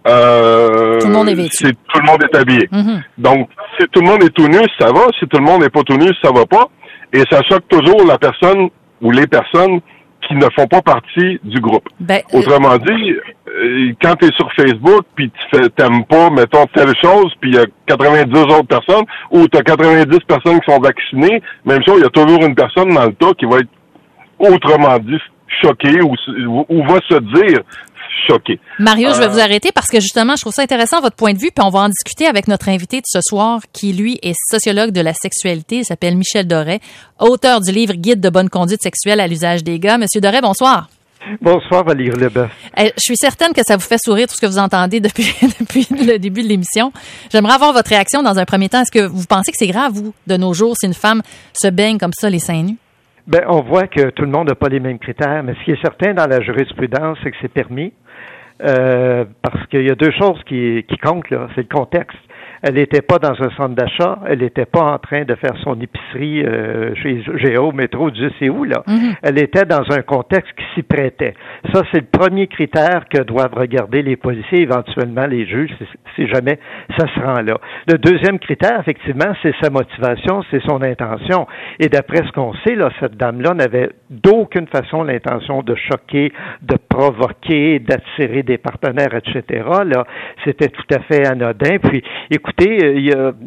euh, tout le monde est vêtu. C'est, tout le monde est habillé. Mm-hmm. Donc, si tout le monde est tout nu, ça va. Si tout le monde n'est pas tout nu, ça va pas. Et ça choque toujours la personne ou les personnes qui ne font pas partie du groupe. Ben, Autrement dit, euh, quand tu es sur Facebook puis tu fais, t'aimes pas, mettons, telle chose, puis il y a quatre-vingt-dix autres personnes, ou tu as quatre-vingt-dix personnes qui sont vaccinées, même chose, il y a toujours une personne dans le tas qui va être, autrement dit, choquée ou, ou va se dire choquée. Mario, euh, je vais vous arrêter parce que justement, je trouve ça intéressant votre point de vue, puis on va en discuter avec notre invité de ce soir, qui lui est sociologue de la sexualité. Il s'appelle Michel Doré, auteur du livre Guide de bonne conduite sexuelle à l'usage des gars. Monsieur Doré, bonsoir. Bonsoir, Valérie Leboeuf. Je suis certaine que ça vous fait sourire tout ce que vous entendez depuis, depuis le début de l'émission. J'aimerais avoir votre réaction dans un premier temps. Est-ce que vous pensez que c'est grave, vous, de nos jours, si une femme se baigne comme ça, les seins nus? Ben, on voit que tout le monde n'a pas les mêmes critères, mais ce qui est certain dans la jurisprudence, c'est que c'est permis. Euh, parce qu'il y a deux choses qui, qui comptent, là. C'est le contexte. Elle n'était pas dans un centre d'achat, elle n'était pas en train de faire son épicerie euh, chez Géo, métro, Dieu sait où, là. Mm-hmm. Elle était dans un contexte qui s'y prêtait. Ça, c'est le premier critère que doivent regarder les policiers, éventuellement les juges, si, si jamais ça se rend là. Le deuxième critère, effectivement, c'est sa motivation, c'est son intention. Et d'après ce qu'on sait, là, cette dame-là n'avait d'aucune façon l'intention de choquer, de provoquer, d'attirer des partenaires, et cetera. Là, c'était tout à fait anodin. Puis, écoutez, il y a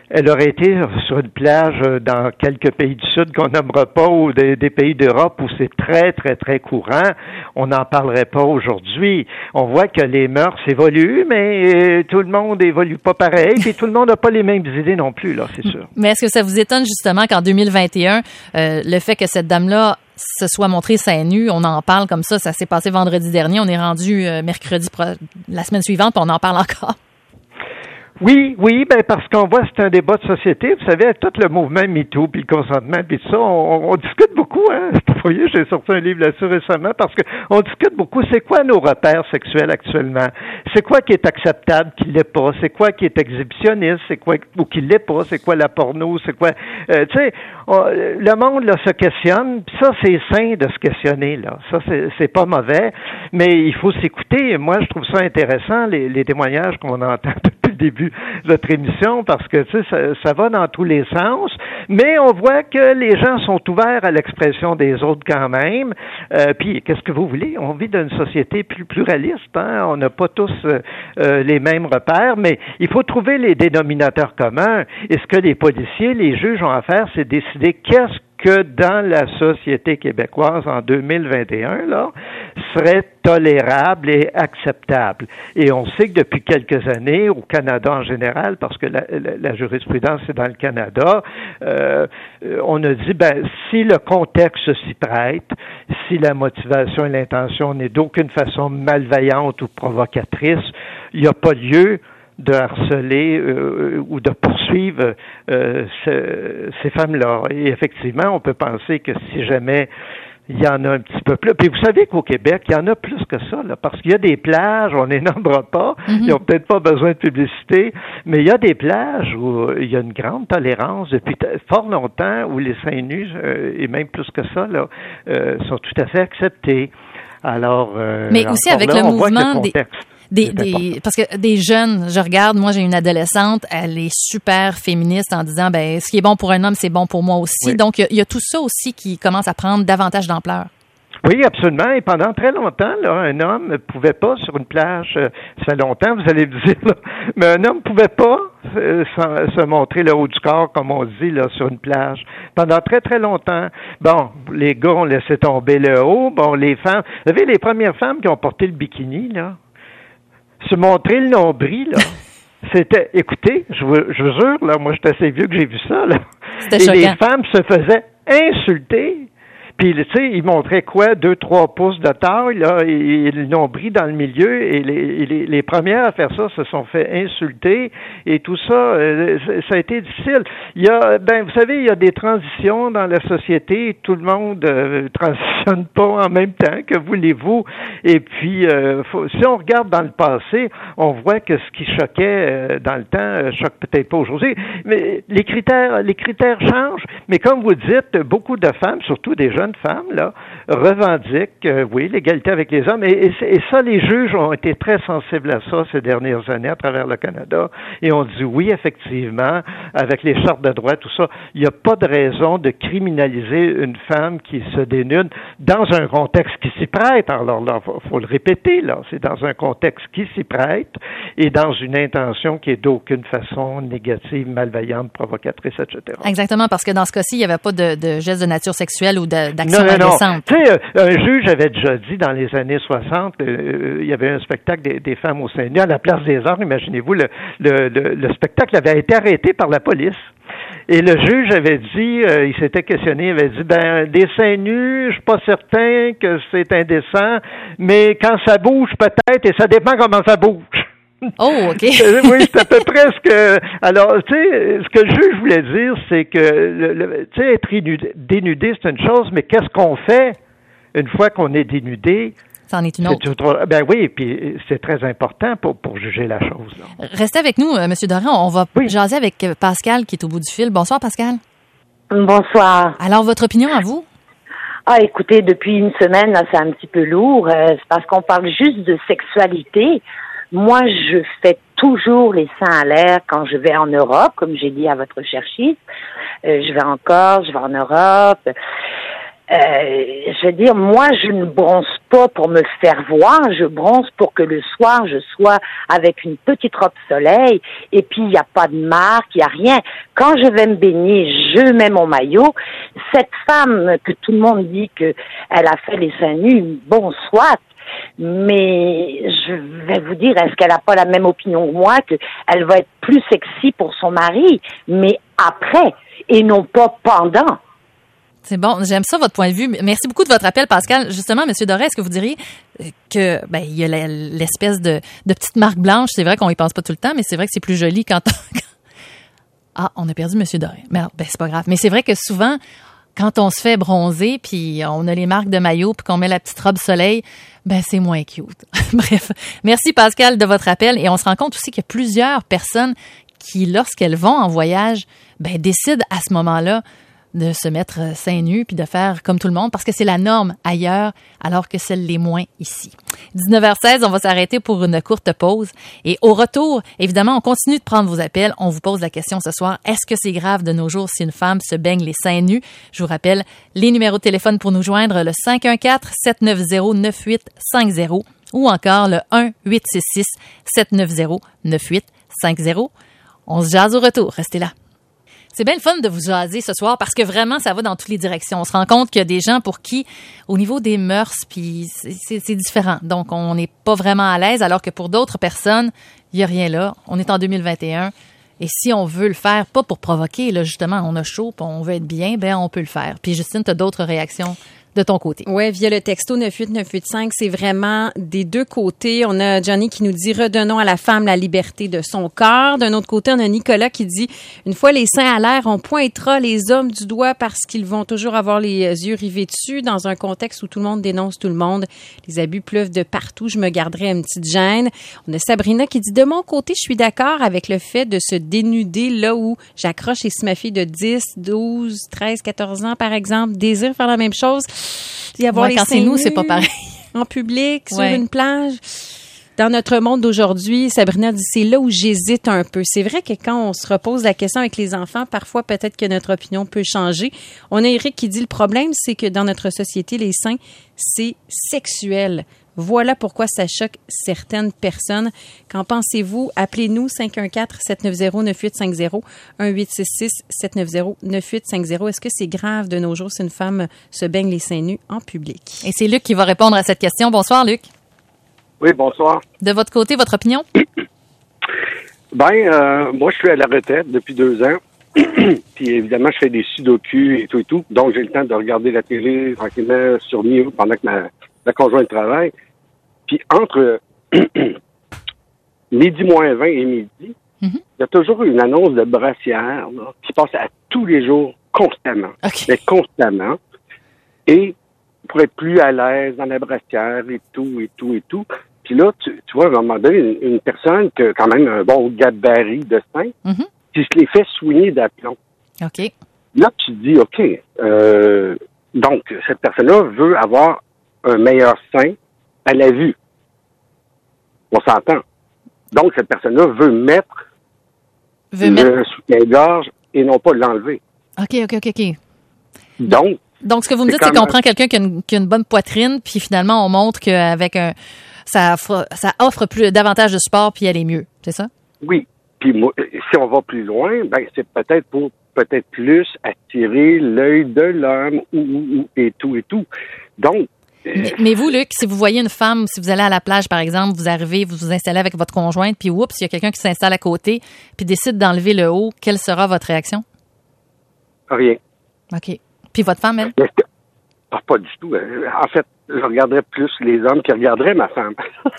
elle aurait été sur une plage dans quelques pays du Sud qu'on nommera pas ou des, des pays d'Europe où c'est très, très, très courant, on n'en parlerait pas aujourd'hui. On voit que les mœurs évoluent, mais tout le monde évolue pas pareil, puis tout le monde n'a pas les mêmes idées non plus, là, c'est sûr. Mais est-ce que ça vous étonne justement qu'en deux mille vingt et un, euh, le fait que cette dame-là se soit montrée seins nus, on en parle comme ça, ça s'est passé vendredi dernier, on est rendu euh, mercredi pro- la semaine suivante, puis on en parle encore? Oui, oui, ben parce qu'on voit c'est un débat de société. Vous savez, tout le mouvement MeToo, puis le consentement, puis tout ça, on, on discute beaucoup. Hein. Vous voyez, j'ai sorti un livre là-dessus récemment parce que on discute beaucoup. C'est quoi nos repères sexuels actuellement? C'est quoi qui est acceptable, qui l'est pas? C'est quoi qui est exhibitionniste? C'est quoi ou qui l'est pas? C'est quoi la porno? C'est quoi? Euh, tu sais, le monde là se questionne. Puis ça, c'est sain de se questionner là. Ça, c'est, c'est pas mauvais, mais il faut s'écouter. Moi, je trouve ça intéressant les, les témoignages qu'on entend depuis le début de notre émission parce que tu sais ça, ça va dans tous les sens, mais on voit que les gens sont ouverts à l'expression des autres quand même. Euh, puis qu'est-ce que vous voulez? On vit dans une société plus pluraliste, hein? On n'a pas tous euh, euh, les mêmes repères, mais il faut trouver les dénominateurs communs. Et ce que les policiers, les juges ont à faire, c'est décider qu'est-ce que dans la société québécoise en deux mille vingt et un, là, serait tolérable et acceptable. Et on sait que depuis quelques années, au Canada en général, parce que la, la, la jurisprudence est dans le Canada, euh, on a dit, ben, si le contexte s'y prête, si la motivation et l'intention n'est d'aucune façon malveillante ou provocatrice, il n'y a pas lieu de harceler euh, ou de poursuivre euh, ce, ces femmes-là. Et effectivement, on peut penser que si jamais il y en a un petit peu plus. Puis vous savez qu'au Québec, il y en a plus que ça, là, parce qu'il y a des plages, on les nommera pas, mm-hmm. Ils n'ont peut-être pas besoin de publicité, mais il y a des plages où il y a une grande tolérance depuis t- fort longtemps, où les seins nus, euh, et même plus que ça, là, euh, sont tout à fait acceptés. Alors, euh, mais aussi avec là, le mouvement le des... Des, des, parce que des jeunes, je regarde, moi j'ai une adolescente, elle est super féministe en disant, ben ce qui est bon pour un homme, c'est bon pour moi aussi. Oui. Donc il y, y a tout ça aussi qui commence à prendre davantage d'ampleur. Oui, absolument. Et pendant très longtemps, là, un homme ne pouvait pas sur une plage, euh, ça fait longtemps, vous allez me dire, là, mais un homme ne pouvait pas euh, se montrer le haut du corps, comme on dit, là, sur une plage. Pendant très, très longtemps. Bon, les gars ont laissé tomber le haut. Bon, les femmes, vous savez, les premières femmes qui ont porté le bikini, là, se montrer le nombril, là, c'était, écoutez, je vous, je vous jure, là, moi, j'étais assez vieux que j'ai vu ça, là. C'était et choquant. Les femmes se faisaient insulter. Puis, tu sais, ils montraient quoi? Deux, trois pouces de taille, là, et, et le nombril dans le milieu, et les, et les, les premières à faire ça se sont fait insulter, et tout ça, euh, ça a été difficile. Il y a, ben, vous savez, il y a des transitions dans la société, tout le monde euh, transitionne pas en même temps, que voulez-vous? Et puis, euh, faut, si on regarde dans le passé, on voit que ce qui choquait euh, dans le temps euh, choque peut-être pas aujourd'hui, mais les critères, les critères changent, mais comme vous dites, beaucoup de femmes, surtout des jeunes femmes, là, revendiquent, euh, oui, l'égalité avec les hommes. Et, et, et ça, les juges ont été très sensibles à ça ces dernières années à travers le Canada. Et on dit oui, effectivement, avec les chartes de droit, tout ça, il n'y a pas de raison de criminaliser une femme qui se dénude dans un contexte qui s'y prête. Alors là, faut, faut le répéter, là, c'est dans un contexte qui s'y prête et dans une intention qui est d'aucune façon négative, malveillante, provocatrice, et cetera. Exactement, parce que dans ce cas-ci, il n'y avait pas de, de geste de nature sexuelle ou de d'action non, non, indécente. Tu sais, un juge avait déjà dit dans les années soixante, euh, il y avait un spectacle des, des femmes au sein nu à la Place des Arts. Imaginez-vous, le, le, le, le spectacle avait été arrêté par la police. Et le juge avait dit, euh, il s'était questionné, il avait dit, ben, des seins nus, je suis pas certain que c'est indécent, mais quand ça bouge, peut-être, et ça dépend comment ça bouge. Oh, OK. Oui, c'est à peu près ce que... Alors, tu sais, ce que le juge voulait dire, c'est que, le, le, tu sais, être dénudé, dénudé, c'est une chose, mais qu'est-ce qu'on fait une fois qu'on est dénudé? Ça en est une autre. C'est, ben oui, puis c'est très important pour, pour juger la chose. Là. Restez avec nous, M. Doran. On va oui. jaser avec Pascal qui est au bout du fil. Bonsoir, Pascal. Bonsoir. Alors, votre opinion à vous? Ah, écoutez, depuis une semaine, là, c'est un petit peu lourd. Euh, c'est parce qu'on parle juste de sexualité. Moi, je fais toujours les seins à l'air quand je vais en Europe, comme j'ai dit à votre cherchiste. Euh, je vais encore, je vais en Europe. Euh, je veux dire, moi, je ne bronze pas pour me faire voir, je bronze pour que le soir, je sois avec une petite robe soleil, et puis il n'y a pas de marque, il n'y a rien. Quand je vais me baigner, je mets mon maillot. Cette femme que tout le monde dit que elle a fait les seins nus, bon, soit, mais je vais vous dire, est-ce qu'elle n'a pas la même opinion que moi, qu'elle va être plus sexy pour son mari, mais après, et non pas pendant. C'est bon, j'aime ça votre point de vue. Merci beaucoup de votre appel, Pascal. Justement, M. Doré, est-ce que vous diriez que ben il y a l'espèce de, de petite marque blanche, c'est vrai qu'on y pense pas tout le temps, mais c'est vrai que c'est plus joli quand on... Ah, on a perdu M. Doré. Mais ben c'est pas grave. Mais c'est vrai que souvent, quand on se fait bronzer, puis on a les marques de maillot, puis qu'on met la petite robe soleil, ben c'est moins cute. Bref, merci Pascal de votre appel. Et on se rend compte aussi qu'il y a plusieurs personnes qui, lorsqu'elles vont en voyage, ben décident à ce moment-là de se mettre seins nus puis de faire comme tout le monde parce que c'est la norme ailleurs alors que c'est les moins ici. dix-neuf heures seize, on va s'arrêter pour une courte pause et au retour, évidemment, on continue de prendre vos appels. On vous pose la question ce soir, est-ce que c'est grave de nos jours si une femme se baigne les seins nus? Je vous rappelle les numéros de téléphone pour nous joindre, le cinq un quatre, sept neuf zéro, neuf huit cinq zéro ou encore le un huit six six, sept neuf zéro, neuf huit cinq zéro. On se jase au retour, restez là. C'est bien le fun de vous jaser ce soir parce que vraiment, ça va dans toutes les directions. On se rend compte qu'il y a des gens pour qui, au niveau des mœurs, puis c'est, c'est différent. Donc, on n'est pas vraiment à l'aise, alors que pour d'autres personnes, il n'y a rien là. On est en deux mille vingt et un. Et si on veut le faire, pas pour provoquer, là, justement, on a chaud, puis on veut être bien, ben on peut le faire. Puis Justine, tu as d'autres réactions de ton côté. Oui, via le texto neuf huit neuf huit cinq, c'est vraiment des deux côtés. On a Johnny qui nous dit « Redonnons à la femme la liberté de son corps ». D'un autre côté, on a Nicolas qui dit « Une fois les seins à l'air, on pointera les hommes du doigt parce qu'ils vont toujours avoir les yeux rivés dessus dans un contexte où tout le monde dénonce tout le monde. Les abus pleuvent de partout, je me garderai une petite gêne ». On a Sabrina qui dit « De mon côté, je suis d'accord avec le fait de se dénuder là où j'accroche et si ma fille de dix, douze, treize, quatorze ans, par exemple, désire faire la même chose ». Y avoir ouais, les quand c'est nous, c'est pas pareil. En public, sur ouais. une plage. Dans notre monde d'aujourd'hui, Sabrina dit, c'est là où j'hésite un peu. C'est vrai que quand on se repose la question avec les enfants, parfois peut-être que notre opinion peut changer. On a Eric qui dit, le problème, c'est que dans notre société, les seins, c'est sexuel. Voilà pourquoi ça choque certaines personnes. Qu'en pensez-vous? Appelez-nous cinq un quatre, sept neuf zéro, neuf huit cinq zéro, un huit six six, sept neuf zéro, neuf huit cinq zéro. Est-ce que c'est grave de nos jours si une femme se baigne les seins nus en public? Et c'est Luc qui va répondre à cette question. Bonsoir, Luc. Oui, bonsoir. De votre côté, votre opinion? Ben, euh, moi, je suis à la retraite depuis deux ans. Puis évidemment, je fais des sudoku et tout et tout. Donc, j'ai le temps de regarder la télé tranquillement sur Mio pendant que ma, ma conjointe travaille. Puis entre midi moins vingt et midi, il mm-hmm. y a toujours une annonce de brassière là, qui passe à tous les jours, constamment. Okay. Mais constamment. Et pour être plus à l'aise dans la brassière et tout, et tout, et tout. Puis là, tu, tu vois, à un moment donné, une, une personne qui a quand même un bon gabarit de sein, mm-hmm. qui se les fait soigner d'aplomb. OK. Là, tu te dis, OK, euh, donc, cette personne-là veut avoir un meilleur sein à la vue. On s'entend. Donc, cette personne-là veut mettre veut le mettre... soutien-gorge et non pas l'enlever. OK, OK, OK, OK. Donc, Donc, ce que vous me dites, c'est, c'est qu'on prend quelqu'un qui a, une, qui a une bonne poitrine, puis finalement, on montre qu'avec un... Ça offre, ça offre plus, davantage de support, puis elle est mieux. C'est ça? Oui. Puis moi, si on va plus loin, ben c'est peut-être pour peut-être plus attirer l'œil de l'homme ou, ou, et tout et tout. Donc, Mais, mais vous, Luc, si vous voyez une femme, si vous allez à la plage, par exemple, vous arrivez, vous vous installez avec votre conjointe, puis oups, il y a quelqu'un qui s'installe à côté, puis décide d'enlever le haut, quelle sera votre réaction? Rien. OK. Puis votre femme, elle? Ah, pas du tout. En fait, je regarderais plus les hommes qui regarderaient ma femme.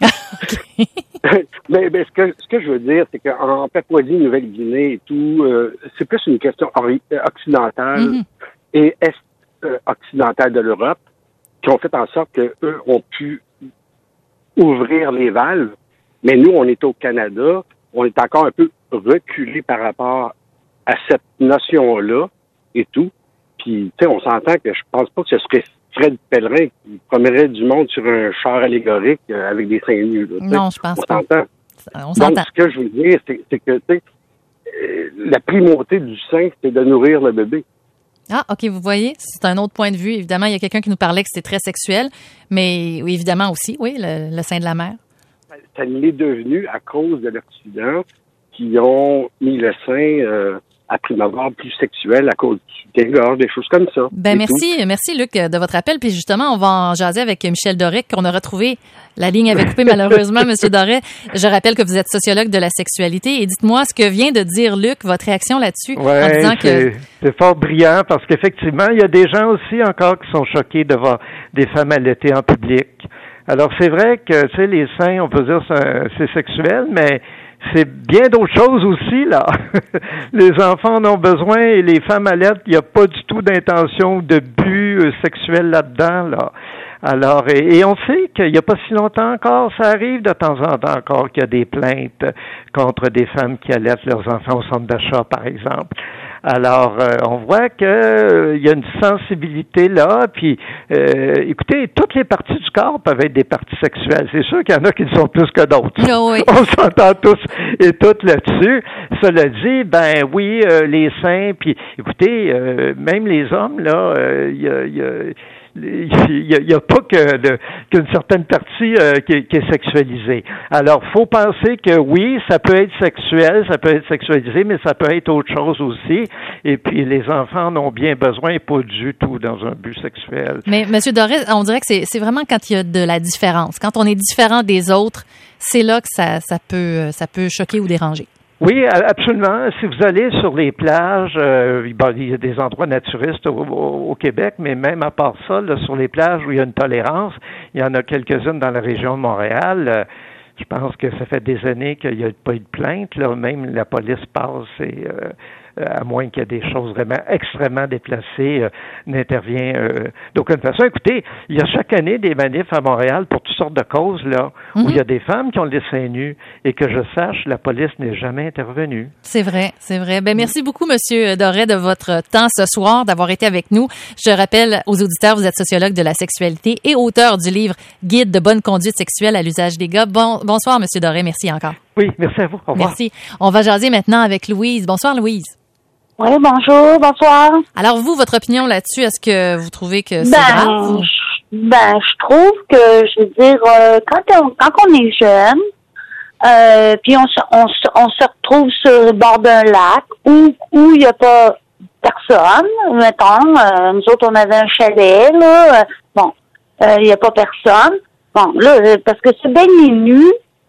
mais, mais ce que ce que je veux dire, c'est qu'en Papouasie-Nouvelle-Guinée et tout, euh, c'est plus une question occidentale mm-hmm. et est-occidentale de l'Europe qui ont fait en sorte qu'eux ont pu ouvrir les valves. Mais nous, on est au Canada, on est encore un peu reculé par rapport à cette notion-là et tout. Puis, tu sais, on s'entend que je pense pas que ce serait Fred Pellerin qui promènerait du monde sur un char allégorique euh, avec des seins nus. Là, non, je pense on pas. S'entend. On s'entend. Donc, ce que je veux dire, c'est, c'est que, tu sais, euh, la primauté du sein, c'est de nourrir le bébé. Ah, OK, vous voyez, c'est un autre point de vue. Évidemment, il y a quelqu'un qui nous parlait que c'était très sexuel, mais oui, évidemment aussi, oui, le, le sein de la mère. Ça l'est devenu à cause de l'Occident qui ont mis le sein euh, à prime abord plus sexuel à cause du soutien-gorge, des choses comme ça. Ben merci, tout. merci Luc de votre appel. Puis justement, on va en jaser avec Michel Doré, qu'on a retrouvé. La ligne avait coupé malheureusement, Monsieur Doré. Je rappelle que vous êtes sociologue de la sexualité. Et dites-moi ce que vient de dire Luc, votre réaction là-dessus, ouais, en disant c'est, que... c'est fort brillant parce qu'effectivement, il y a des gens aussi encore qui sont choqués de voir des femmes allaiter en public. Alors, c'est vrai que, tu sais, les seins, on peut dire c'est, c'est sexuel, mais c'est bien d'autres choses aussi, là. Les enfants en ont besoin et les femmes allaitent, il n'y a pas du tout d'intention de but euh, sexuel là-dedans, là. Alors, et, et on sait qu'il n'y a pas si longtemps encore, ça arrive de temps en temps encore qu'il y a des plaintes contre des femmes qui allaitent leurs enfants au centre d'achat, par exemple. Alors, euh, on voit que euh, il y a une sensibilité là, puis euh, écoutez, toutes les parties du corps peuvent être des parties sexuelles. C'est sûr qu'il y en a qui le sont plus que d'autres. Oh oui. On s'entend tous et toutes là-dessus. Cela dit, ben oui, euh, les seins, puis écoutez, euh, même les hommes, là, il euh, y a... Y a Il n'y a, y a pas que de, qu'une certaine partie euh, qui, qui est sexualisée. Alors, faut penser que oui, ça peut être sexuel, ça peut être sexualisé, mais ça peut être autre chose aussi. Et puis, les enfants en ont bien besoin et pas du tout dans un but sexuel. Mais, Monsieur Doré, on dirait que c'est, c'est vraiment quand il y a de la différence. Quand on est différent des autres, c'est là que ça, ça peut, ça peut choquer ou déranger. Oui, absolument. Si vous allez sur les plages, euh, bon, il y a des endroits naturistes au, au, au Québec, mais même à part ça, là, sur les plages où il y a une tolérance, il y en a quelques-unes dans la région de Montréal. Euh, je pense que ça fait des années qu'il n'y a pas eu de plainte. Là, même la police passe et euh, à moins qu'il y ait des choses vraiment extrêmement déplacées, euh, n'intervient euh, d'aucune façon. Écoutez, il y a chaque année des manifs à Montréal pour toutes sortes de causes, là, mm-hmm. où il y a des femmes qui ont les seins nus et que je sache, la police n'est jamais intervenue. C'est vrai, c'est vrai. Ben, merci beaucoup, Monsieur Doré, de votre temps ce soir, d'avoir été avec nous. Je rappelle aux auditeurs, vous êtes sociologue de la sexualité et auteur du livre Guide de bonne conduite sexuelle à l'usage des gars. Bon, bonsoir, Monsieur Doré. Merci encore. Oui, merci à vous. Au revoir. Merci. On va jaser maintenant avec Louise. Bonsoir, Louise. Oui, bonjour, bonsoir. Alors, vous, votre opinion là-dessus, est-ce que vous trouvez que c'est ben, grave? Je, ben, je trouve que, je veux dire, euh, quand, on, quand on est jeune, euh, puis on, on, on se retrouve sur le bord d'un lac où où il n'y a pas personne, mettons, euh, nous autres, on avait un chalet, là, euh, bon, il euh, n'y a pas personne. Bon, là, parce que c'est baigner nu,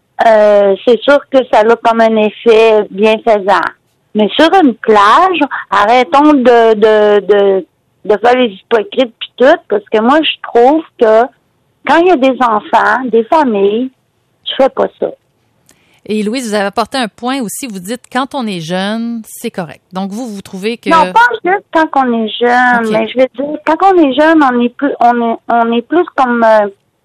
euh, c'est sûr que ça a comme un effet bienfaisant. Mais sur une plage, arrêtons de de de, de faire les hypocrites puis tout, parce que moi je trouve que quand il y a des enfants, des familles, je fais pas ça. Et Louise, vous avez apporté un point aussi. Vous dites quand on est jeune, c'est correct. Donc vous, vous trouvez que non, pas juste quand on est jeune, okay. mais je veux dire quand on est jeune, on est plus on est on est plus comme euh,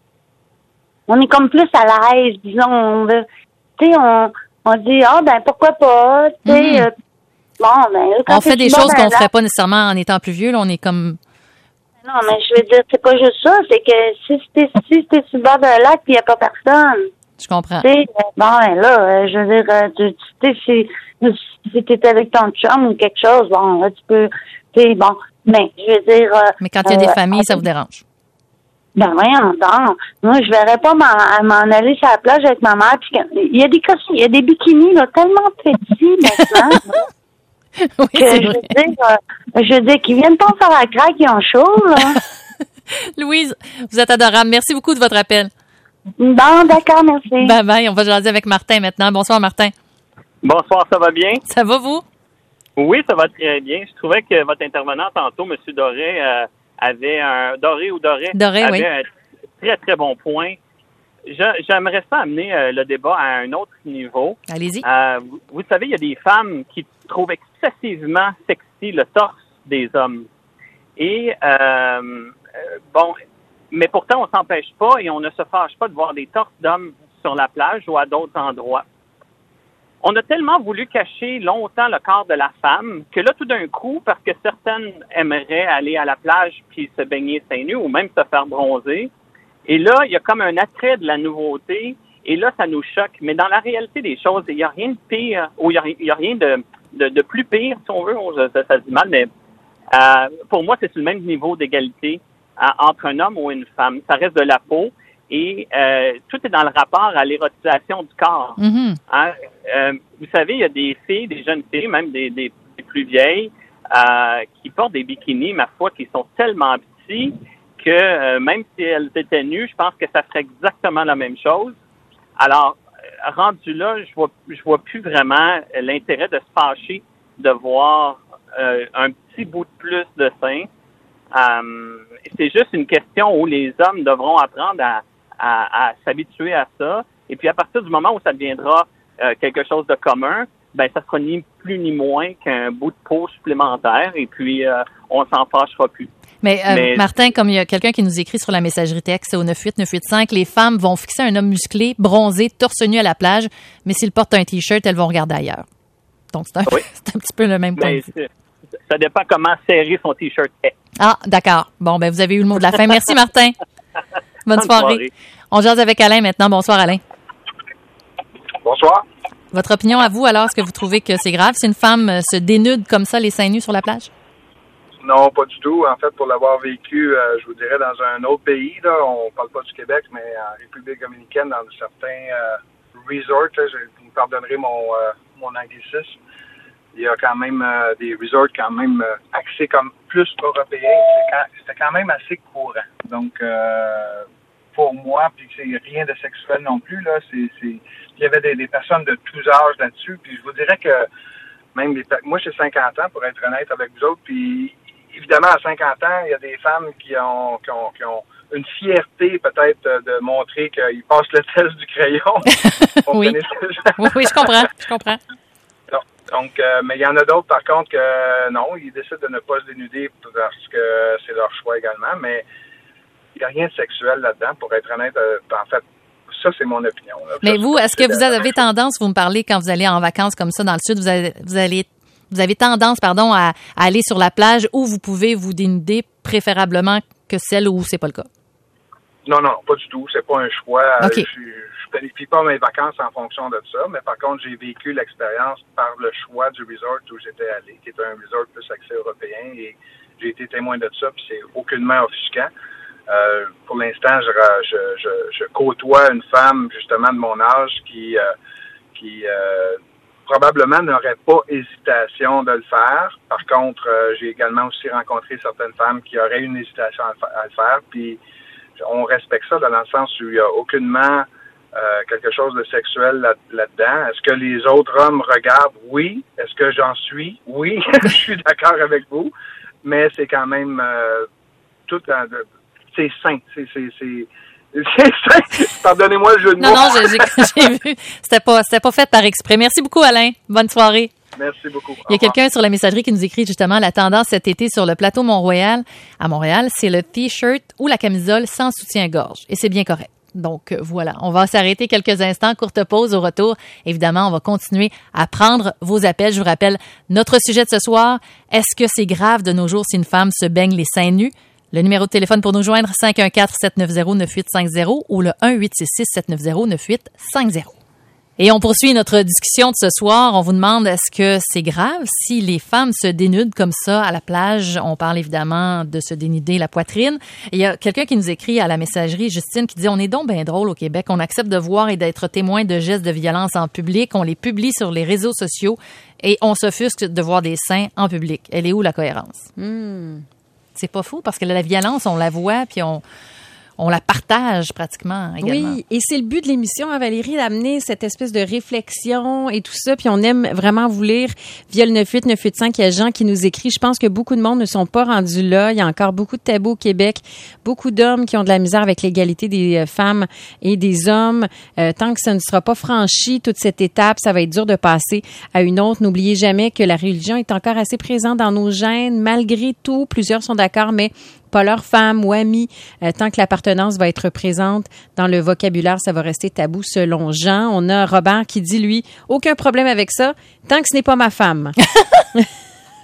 on est comme plus à l'aise, disons. On veut, tu sais, on on dit ah ben pourquoi pas, tu sais. Mm-hmm. Euh, bon ben quand on fait des choses qu'on ferait pas nécessairement en étant plus vieux. Là, on est comme non, mais je veux dire c'est pas juste ça, c'est que si t'es si t'es sur le bord d'un lac puis y a pas personne. Je comprends. Tu sais, bon ben là, je veux dire, tu sais si si t'es avec ton chum ou quelque chose, bon là, tu peux, tu sais bon, mais je veux dire. Euh, mais quand il y a des euh, familles, ça vous dérange? Ben voyons donc. Moi, je verrais pas m'en, m'en aller sur la plage avec ma mère. Puis il y a des costumes, il y a des bikinis là, tellement petits maintenant. Oui, que c'est je vrai. veux dire, euh, je veux dire qu'ils viennent pas me faire la craque, ils ont chaud, là. Louise, vous êtes adorable. Merci beaucoup de votre appel. Bon, d'accord, merci. Bye bye. On va jaser avec Martin maintenant. Bonsoir, Martin. Bonsoir, ça va bien? Ça va, vous? Oui, ça va très bien. Je trouvais que votre intervenant tantôt, M. Doré, euh, avait un Doré ou Doré, Doré avait oui. un très, très bon point. Je, j'aimerais ça amener euh, le débat à un autre niveau. Allez-y. Euh, vous, vous savez, il y a des femmes qui trouvent excessivement sexy le torse des hommes. Et, euh, euh, bon, mais pourtant, on s'empêche pas et on ne se fâche pas de voir des torses d'hommes sur la plage ou à d'autres endroits. On a tellement voulu cacher longtemps le corps de la femme que là, tout d'un coup, parce que certaines aimeraient aller à la plage puis se baigner seins nus ou même se faire bronzer, et là, il y a comme un attrait de la nouveauté, et là, ça nous choque. Mais dans la réalité des choses, il n'y a rien de pire, ou il n'y a, il y a rien de, de, de plus pire, si on veut, ça, ça se dit mal, mais Euh, pour moi, c'est sur le même niveau d'égalité euh, entre un homme ou une femme. Ça reste de la peau et euh, tout est dans le rapport à l'érotisation du corps. Mm-hmm. Hein? Euh, vous savez, il y a des filles, des jeunes filles, même des, des, des plus vieilles, euh, qui portent des bikinis, ma foi, qui sont tellement petits que euh, même si elles étaient nues, je pense que ça serait exactement la même chose. Alors, euh, rendu là, je vois, je vois plus vraiment l'intérêt de se fâcher de voir euh, un petit bout de plus de sein. Euh, c'est juste une question où les hommes devront apprendre à, à, à s'habituer à ça. Et puis, à partir du moment où ça deviendra euh, quelque chose de commun, ben ça sera ni plus ni moins qu'un bout de peau supplémentaire. Et puis, euh, on s'en fâchera plus. Mais, euh, Mais Martin, comme il y a quelqu'un qui nous écrit sur la messagerie texte au neuf huit neuf huit cinq, les femmes vont fixer un homme musclé, bronzé, torse nu à la plage, mais s'il porte un T-shirt, elles vont regarder ailleurs. Donc, c'est un, oui. c'est un petit peu le même point Mais de vue. Ça dépend comment serrer son T-shirt est. Ah, d'accord. Bon, ben vous avez eu le mot de la fin. Merci, Martin. Bonne, Bonne soirée. soirée. On jase avec Alain maintenant. Bonsoir, Alain. Bonsoir. Votre opinion à vous, alors, est-ce que vous trouvez que c'est grave si une femme se dénude comme ça, les seins nus sur la plage? Non, pas du tout. En fait, pour l'avoir vécu, euh, je vous dirais, dans un autre pays, là, on parle pas du Québec, mais en République dominicaine, dans certains euh, resorts, là, je, vous me pardonnerez mon, euh, mon anglicisme, il y a quand même euh, des resorts quand même euh, axés comme plus européens. C'est quand, c'était quand même assez courant. Donc, euh, pour moi, puis c'est rien de sexuel non plus, là, c'est, c'est il y avait des, des personnes de tous âges là-dessus, puis je vous dirais que même les, moi, j'ai cinquante ans, pour être honnête avec vous autres, puis évidemment, à cinquante ans, il y a des femmes qui ont, qui ont, qui ont une fierté peut-être de montrer qu'ils passent le test du crayon. oui. oui, oui, je comprends, je comprends. Non. Donc, euh, mais il y en a d'autres, par contre, que euh, non, ils décident de ne pas se dénuder parce que c'est leur choix également, mais il n'y a rien de sexuel là-dedans, pour être honnête. Euh, en fait, ça, c'est mon opinion. Là. Mais ça, vous, est-ce que vous avez tendance, vous me parlez quand vous allez en vacances comme ça dans le sud, vous allez, vous allez Vous avez tendance, pardon, à, à aller sur la plage où vous pouvez vous dénuder préférablement que celle où c'est pas le cas? Non, non, pas du tout. C'est pas un choix. Okay. Je, je planifie pas mes vacances en fonction de ça, mais par contre, j'ai vécu l'expérience par le choix du resort où j'étais allé, qui est un resort plus axé européen, et j'ai été témoin de ça, puis c'est aucunement offusquant. Euh, pour l'instant, je, je, je, je côtoie une femme, justement, de mon âge qui... Euh, qui euh, probablement n'aurait pas hésitation de le faire. Par contre, euh, j'ai également aussi rencontré certaines femmes qui auraient une hésitation à le, fa- à le faire. Puis on respecte ça dans le sens où il n'y a aucunement euh, quelque chose de sexuel là- là-dedans. Est-ce que les autres hommes regardent? Oui. Est-ce que j'en suis? Oui. Je suis d'accord avec vous. Mais c'est quand même euh, tout en, c'est sain. C'est, c'est, c'est Pardonnez-moi le jeu de mots. Non, non, j'ai, j'ai, j'ai vu. C'était pas, c'était pas fait par exprès. Merci beaucoup, Alain. Bonne soirée. Merci beaucoup. Il y a quelqu'un sur la messagerie qui nous écrit justement la tendance cet été sur le plateau Mont-Royal, à Montréal, c'est le T-shirt ou la camisole sans soutien-gorge. Et c'est bien correct. Donc, euh, voilà. On va s'arrêter quelques instants. Courte pause au retour. Évidemment, on va continuer à prendre vos appels. Je vous rappelle, notre sujet de ce soir, est-ce que c'est grave de nos jours si une femme se baigne les seins nus? Le numéro de téléphone pour nous joindre, cinq un quatre, sept neuf zéro, neuf huit cinq zéro ou le un huit six six, sept neuf zéro, neuf huit cinq zéro. Et on poursuit notre discussion de ce soir. On vous demande, est-ce que c'est grave si les femmes se dénudent comme ça à la plage? On parle évidemment de se dénuder la poitrine. Et il y a quelqu'un qui nous écrit à la messagerie, Justine, qui dit « On est donc bien drôle au Québec. On accepte de voir et d'être témoin de gestes de violence en public. On les publie sur les réseaux sociaux et on s'offusque de voir des seins en public. Elle est où la cohérence? Mm. » C'est pas fou parce que la violence, on la voit puis on, on la partage pratiquement également. Oui, et c'est le but de l'émission, hein, Valérie, d'amener cette espèce de réflexion et tout ça. Puis on aime vraiment vous lire via le neuf huit neuf huit cinq. Il y a Jean qui nous écrit. Je pense que beaucoup de monde ne sont pas rendus là. Il y a encore beaucoup de tabous au Québec. Beaucoup d'hommes qui ont de la misère avec l'égalité des femmes et des hommes. Euh, tant que ça ne sera pas franchi, toute cette étape, ça va être dur de passer à une autre. N'oubliez jamais que la religion est encore assez présente dans nos gènes. Malgré tout, plusieurs sont d'accord, mais pas leur femme ou amie. Euh, tant que l'appartenance va être présente dans le vocabulaire, ça va rester tabou selon Jean. On a Robert qui dit, lui, aucun problème avec ça, tant que ce n'est pas ma femme.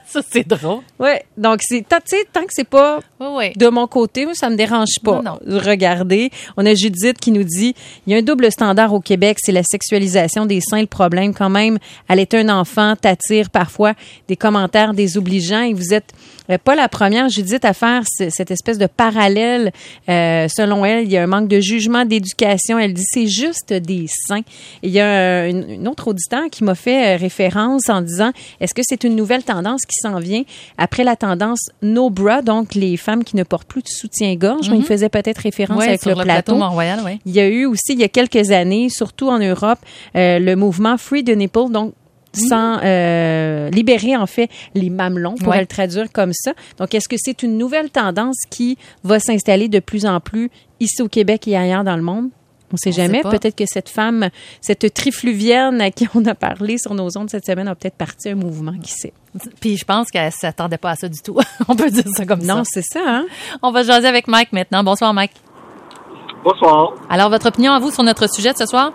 Ça, c'est drôle. Oui, donc c'est tant, tant que c'est pas oui, oui. de mon côté, ça me dérange pas. Non, non. Regardez, on a Judith qui nous dit, il y a un double standard au Québec, c'est la sexualisation des seins. Le problème, quand même, elle est un enfant, t'attire parfois des commentaires désobligeants et vous êtes euh, pas la première, Judith, à faire c- cette espèce de parallèle. Euh, selon elle, il y a un manque de jugement, d'éducation. Elle dit, c'est juste des seins. Et il y a euh, une, une autre auditeur qui m'a fait euh, référence en disant, est-ce que c'est une nouvelle tendance qui s'en vient après la tendance no bra, donc les femmes qui ne portent plus de soutien-gorge. Mm-hmm. Mais il faisait peut-être référence ouais, avec sur le, le plateau. plateau Mont-Royal, oui. Il y a eu aussi, il y a quelques années, surtout en Europe, euh, le mouvement Free the Nipple, donc sans euh, libérer en fait les mamelons, pour ouais. le traduire comme ça. Donc, est-ce que c'est une nouvelle tendance qui va s'installer de plus en plus ici au Québec et ailleurs dans le monde? On ne sait jamais. Peut-être que cette femme, cette trifluvienne à qui on a parlé sur nos ondes cette semaine a peut-être parti un mouvement, qui sait. Puis je pense qu'elle ne s'attendait pas à ça du tout. On peut dire ça comme non, ça. Non, c'est ça. Hein? On va jaser avec Mike maintenant. Bonsoir, Mike. Bonsoir. Alors, votre opinion à vous sur notre sujet de ce soir?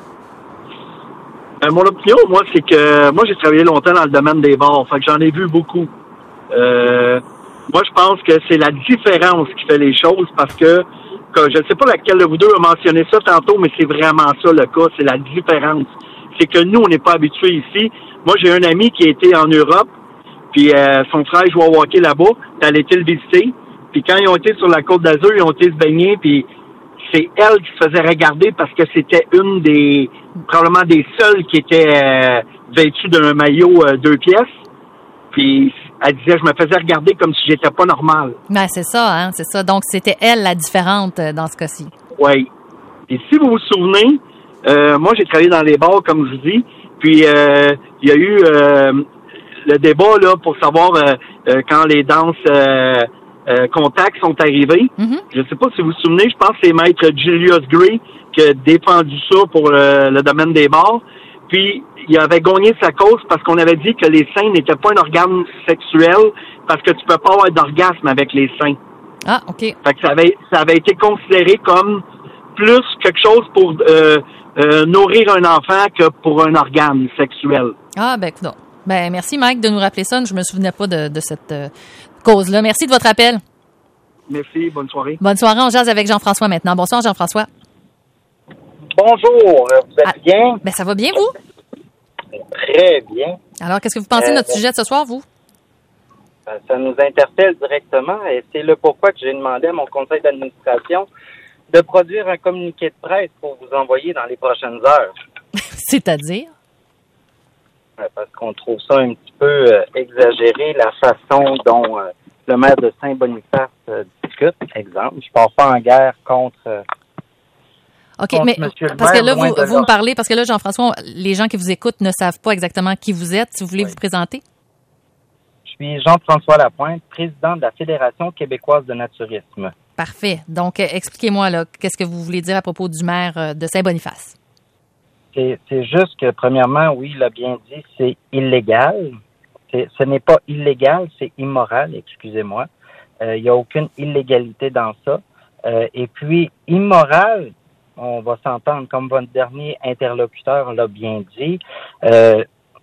Euh, mon opinion, moi, c'est que moi, j'ai travaillé longtemps dans le domaine des bars. Fait que j'en ai vu beaucoup. Euh, moi, je pense que c'est la différence qui fait les choses parce que que je ne sais pas laquelle de vous deux a mentionné ça tantôt, mais c'est vraiment ça le cas, c'est la différence. C'est que nous, on n'est pas habitués ici. Moi, j'ai un ami qui a été en Europe, puis euh, son frère joue au hockey là-bas, puis elle a été le visiter. Puis quand ils ont été sur la Côte d'Azur, ils ont été se baigner, puis c'est elle qui se faisait regarder parce que c'était une des, probablement des seules qui était euh, vêtue d'un maillot euh, deux pièces. Puis elle disait, je me faisais regarder comme si j'étais pas normal. Ben, c'est ça, hein, c'est ça. Donc, c'était elle la différente dans ce cas-ci. Oui. Et si vous vous souvenez, euh, moi, j'ai travaillé dans les bars, comme je vous dis, puis euh, il y a eu euh, le débat là pour savoir euh, euh, quand les danses euh, euh, contacts sont arrivées. Mm-hmm. Je sais pas si vous vous souvenez, je pense que c'est maître Julius Gray qui a défendu ça pour euh, le domaine des bars. Puis, il avait gagné sa cause parce qu'on avait dit que les seins n'étaient pas un organe sexuel parce que tu peux pas avoir d'orgasme avec les seins. Ah, OK. Fait que ça avait, ça avait été considéré comme plus quelque chose pour euh, euh, nourrir un enfant que pour un organe sexuel. Ah, ben, non. Ben, merci, Mike, de nous rappeler ça. Je me souvenais pas de, de cette euh, cause-là. Merci de votre appel. Merci. Bonne soirée. Bonne soirée. On jase avec Jean-François maintenant. Bonsoir, Jean-François. Bonjour, vous êtes ah, bien? Ben, ça va bien, vous? Très bien. Alors, qu'est-ce que vous pensez euh, de notre sujet de ce soir, vous? Ça nous interpelle directement et c'est le pourquoi que j'ai demandé à mon conseil d'administration de produire un communiqué de presse pour vous envoyer dans les prochaines heures. C'est-à-dire? Parce qu'on trouve ça un petit peu euh, exagéré, la façon dont euh, le maire de Saint-Boniface euh, discute. Exemple, je ne pars pas en guerre contre... Euh, OK, mais parce que là, vous, vous me parlez, parce que là, Jean-François, les gens qui vous écoutent ne savent pas exactement qui vous êtes. Si vous voulez oui. vous présenter. Je suis Jean-François Lapointe, président de la Fédération québécoise de naturisme. Parfait. Donc, expliquez-moi, là, qu'est-ce que vous voulez dire à propos du maire de Saint-Boniface? C'est, c'est juste que, premièrement, oui, il a bien dit, c'est illégal. C'est, ce n'est pas illégal, c'est immoral, excusez-moi. Euh, il n'y a aucune illégalité dans ça. Euh, et puis, immoral, on va s'entendre, comme votre dernier interlocuteur l'a bien dit, euh,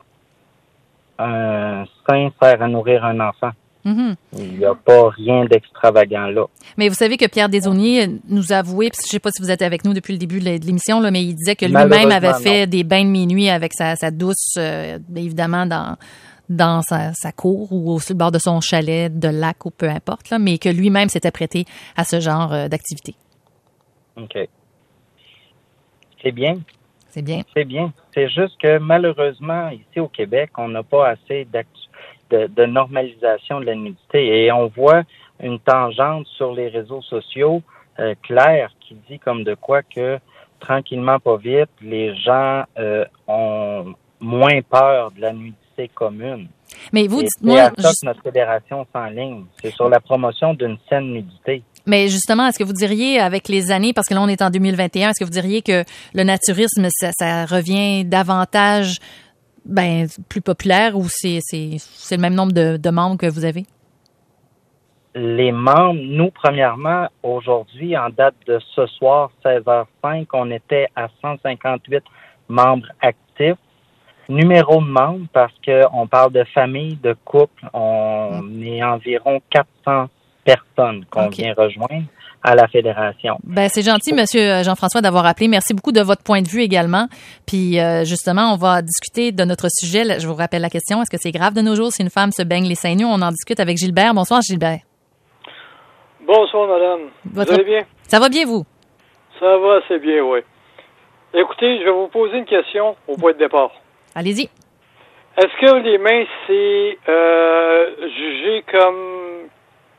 un sein sert à nourrir un enfant. Mm-hmm. Il n'y a pas rien d'extravagant là. Mais vous savez que Pierre Desaulniers nous a avoué, puis je ne sais pas si vous êtes avec nous depuis le début de l'émission, là, mais il disait que lui-même avait fait non. des bains de minuit avec sa, sa douce, euh, évidemment, dans, dans sa, sa cour ou au bord de son chalet, de lac ou peu importe, là, mais que lui-même s'était prêté à ce genre euh, d'activité. OK. C'est bien. C'est bien. C'est bien. C'est juste que malheureusement, ici au Québec, on n'a pas assez de, de normalisation de la nudité. Et on voit une tangente sur les réseaux sociaux euh, claire qui dit comme de quoi que tranquillement, pas vite, les gens euh, ont moins peur de la nudité commune. Mais vous, et dites-moi... C'est à ça que notre fédération s'enligne. C'est sur la promotion d'une saine nudité. Mais justement, est-ce que vous diriez, avec les années, parce que là, on est en deux mille vingt et un, est-ce que vous diriez que le naturisme, ça, ça revient davantage ben, plus populaire ou c'est, c'est, c'est le même nombre de, de membres que vous avez? Les membres, nous, premièrement, aujourd'hui, en date de ce soir, seize heures cinq, on était à cent cinquante-huit membres actifs. numéro de membre parce qu'on parle de famille, de couple. On est environ quatre cents personnes qu'on Okay. vient rejoindre à la fédération. Ben c'est gentil, Monsieur Jean-François, d'avoir appelé. Merci beaucoup de votre point de vue également. Puis euh, justement, on va discuter de notre sujet. Je vous rappelle la question. Est-ce que c'est grave de nos jours si une femme se baigne les seins nus? On en discute avec Gilbert. Bonsoir, Gilbert. Bonsoir, madame. Votre... Vous allez bien? Ça va bien, vous? Ça va assez bien, oui. Écoutez, je vais vous poser une question au point de départ. Allez-y. Est-ce que les mains, c'est euh, jugé comme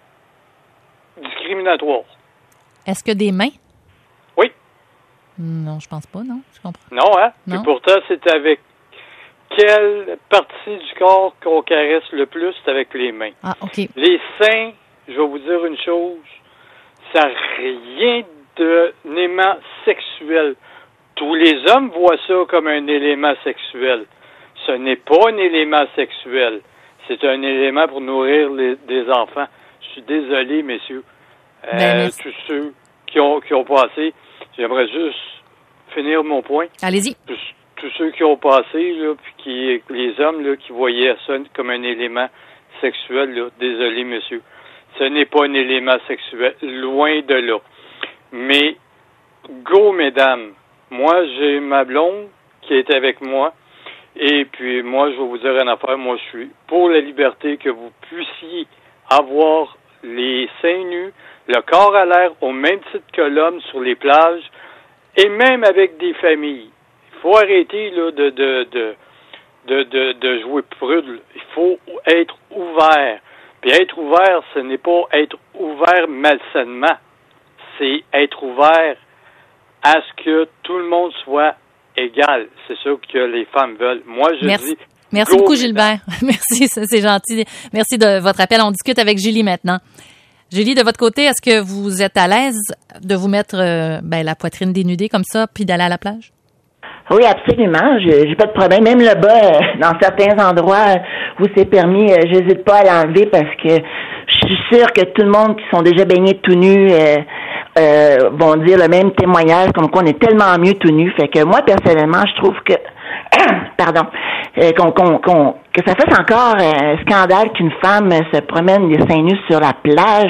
discriminatoire? Est-ce que des mains? Oui. Non, je pense pas, non. Je comprends. Non, hein? Non. Puis pourtant, c'est avec quelle partie du corps qu'on caresse le plus? C'est avec les mains. Ah, OK. Les seins, je vais vous dire une chose, ça n'a rien d'un élément sexuel. Tous les hommes voient ça comme un élément sexuel. Ce n'est pas un élément sexuel. C'est un élément pour nourrir les, des enfants. Je suis désolé, messieurs. Euh, Ben, tous ceux qui ont, qui ont passé, j'aimerais juste finir mon point. Allez-y. Tous, tous ceux qui ont passé, là, puis qui, les hommes là, qui voyaient ça comme un élément sexuel, là, désolé, monsieur. Ce n'est pas un élément sexuel, loin de là. Mais, go, mesdames. Moi, j'ai ma blonde qui est avec moi. Et puis, moi, je vais vous dire une affaire. Moi, je suis pour la liberté que vous puissiez avoir les seins nus, le corps à l'air au même titre que l'homme sur les plages et même avec des familles. Il faut arrêter là, de, de, de, de, de, de jouer prude. Il faut être ouvert. Puis être ouvert, ce n'est pas être ouvert malsainement. C'est être ouvert à ce que tout le monde soit égal. C'est ça que les femmes veulent. Moi, je Merci. dis... Merci go, beaucoup, mesdames. Gilbert. Merci, ça, c'est gentil. Merci de votre appel. On discute avec Julie maintenant. Julie, de votre côté, est-ce que vous êtes à l'aise de vous mettre euh, ben, la poitrine dénudée comme ça, puis d'aller à la plage? Oui, absolument. J'ai, j'ai pas de problème. Même là-bas, euh, dans certains endroits où c'est permis, euh, j'hésite pas à l'enlever parce que je suis sûre que tout le monde qui sont déjà baignés tout nus euh, euh, vont dire le même témoignage, comme quoi on est tellement mieux tout nu. Fait que moi, personnellement, je trouve que pardon, euh, qu'on, qu'on, qu'on, que ça fasse encore un euh, scandale qu'une femme euh, se promène les seins nus sur la plage.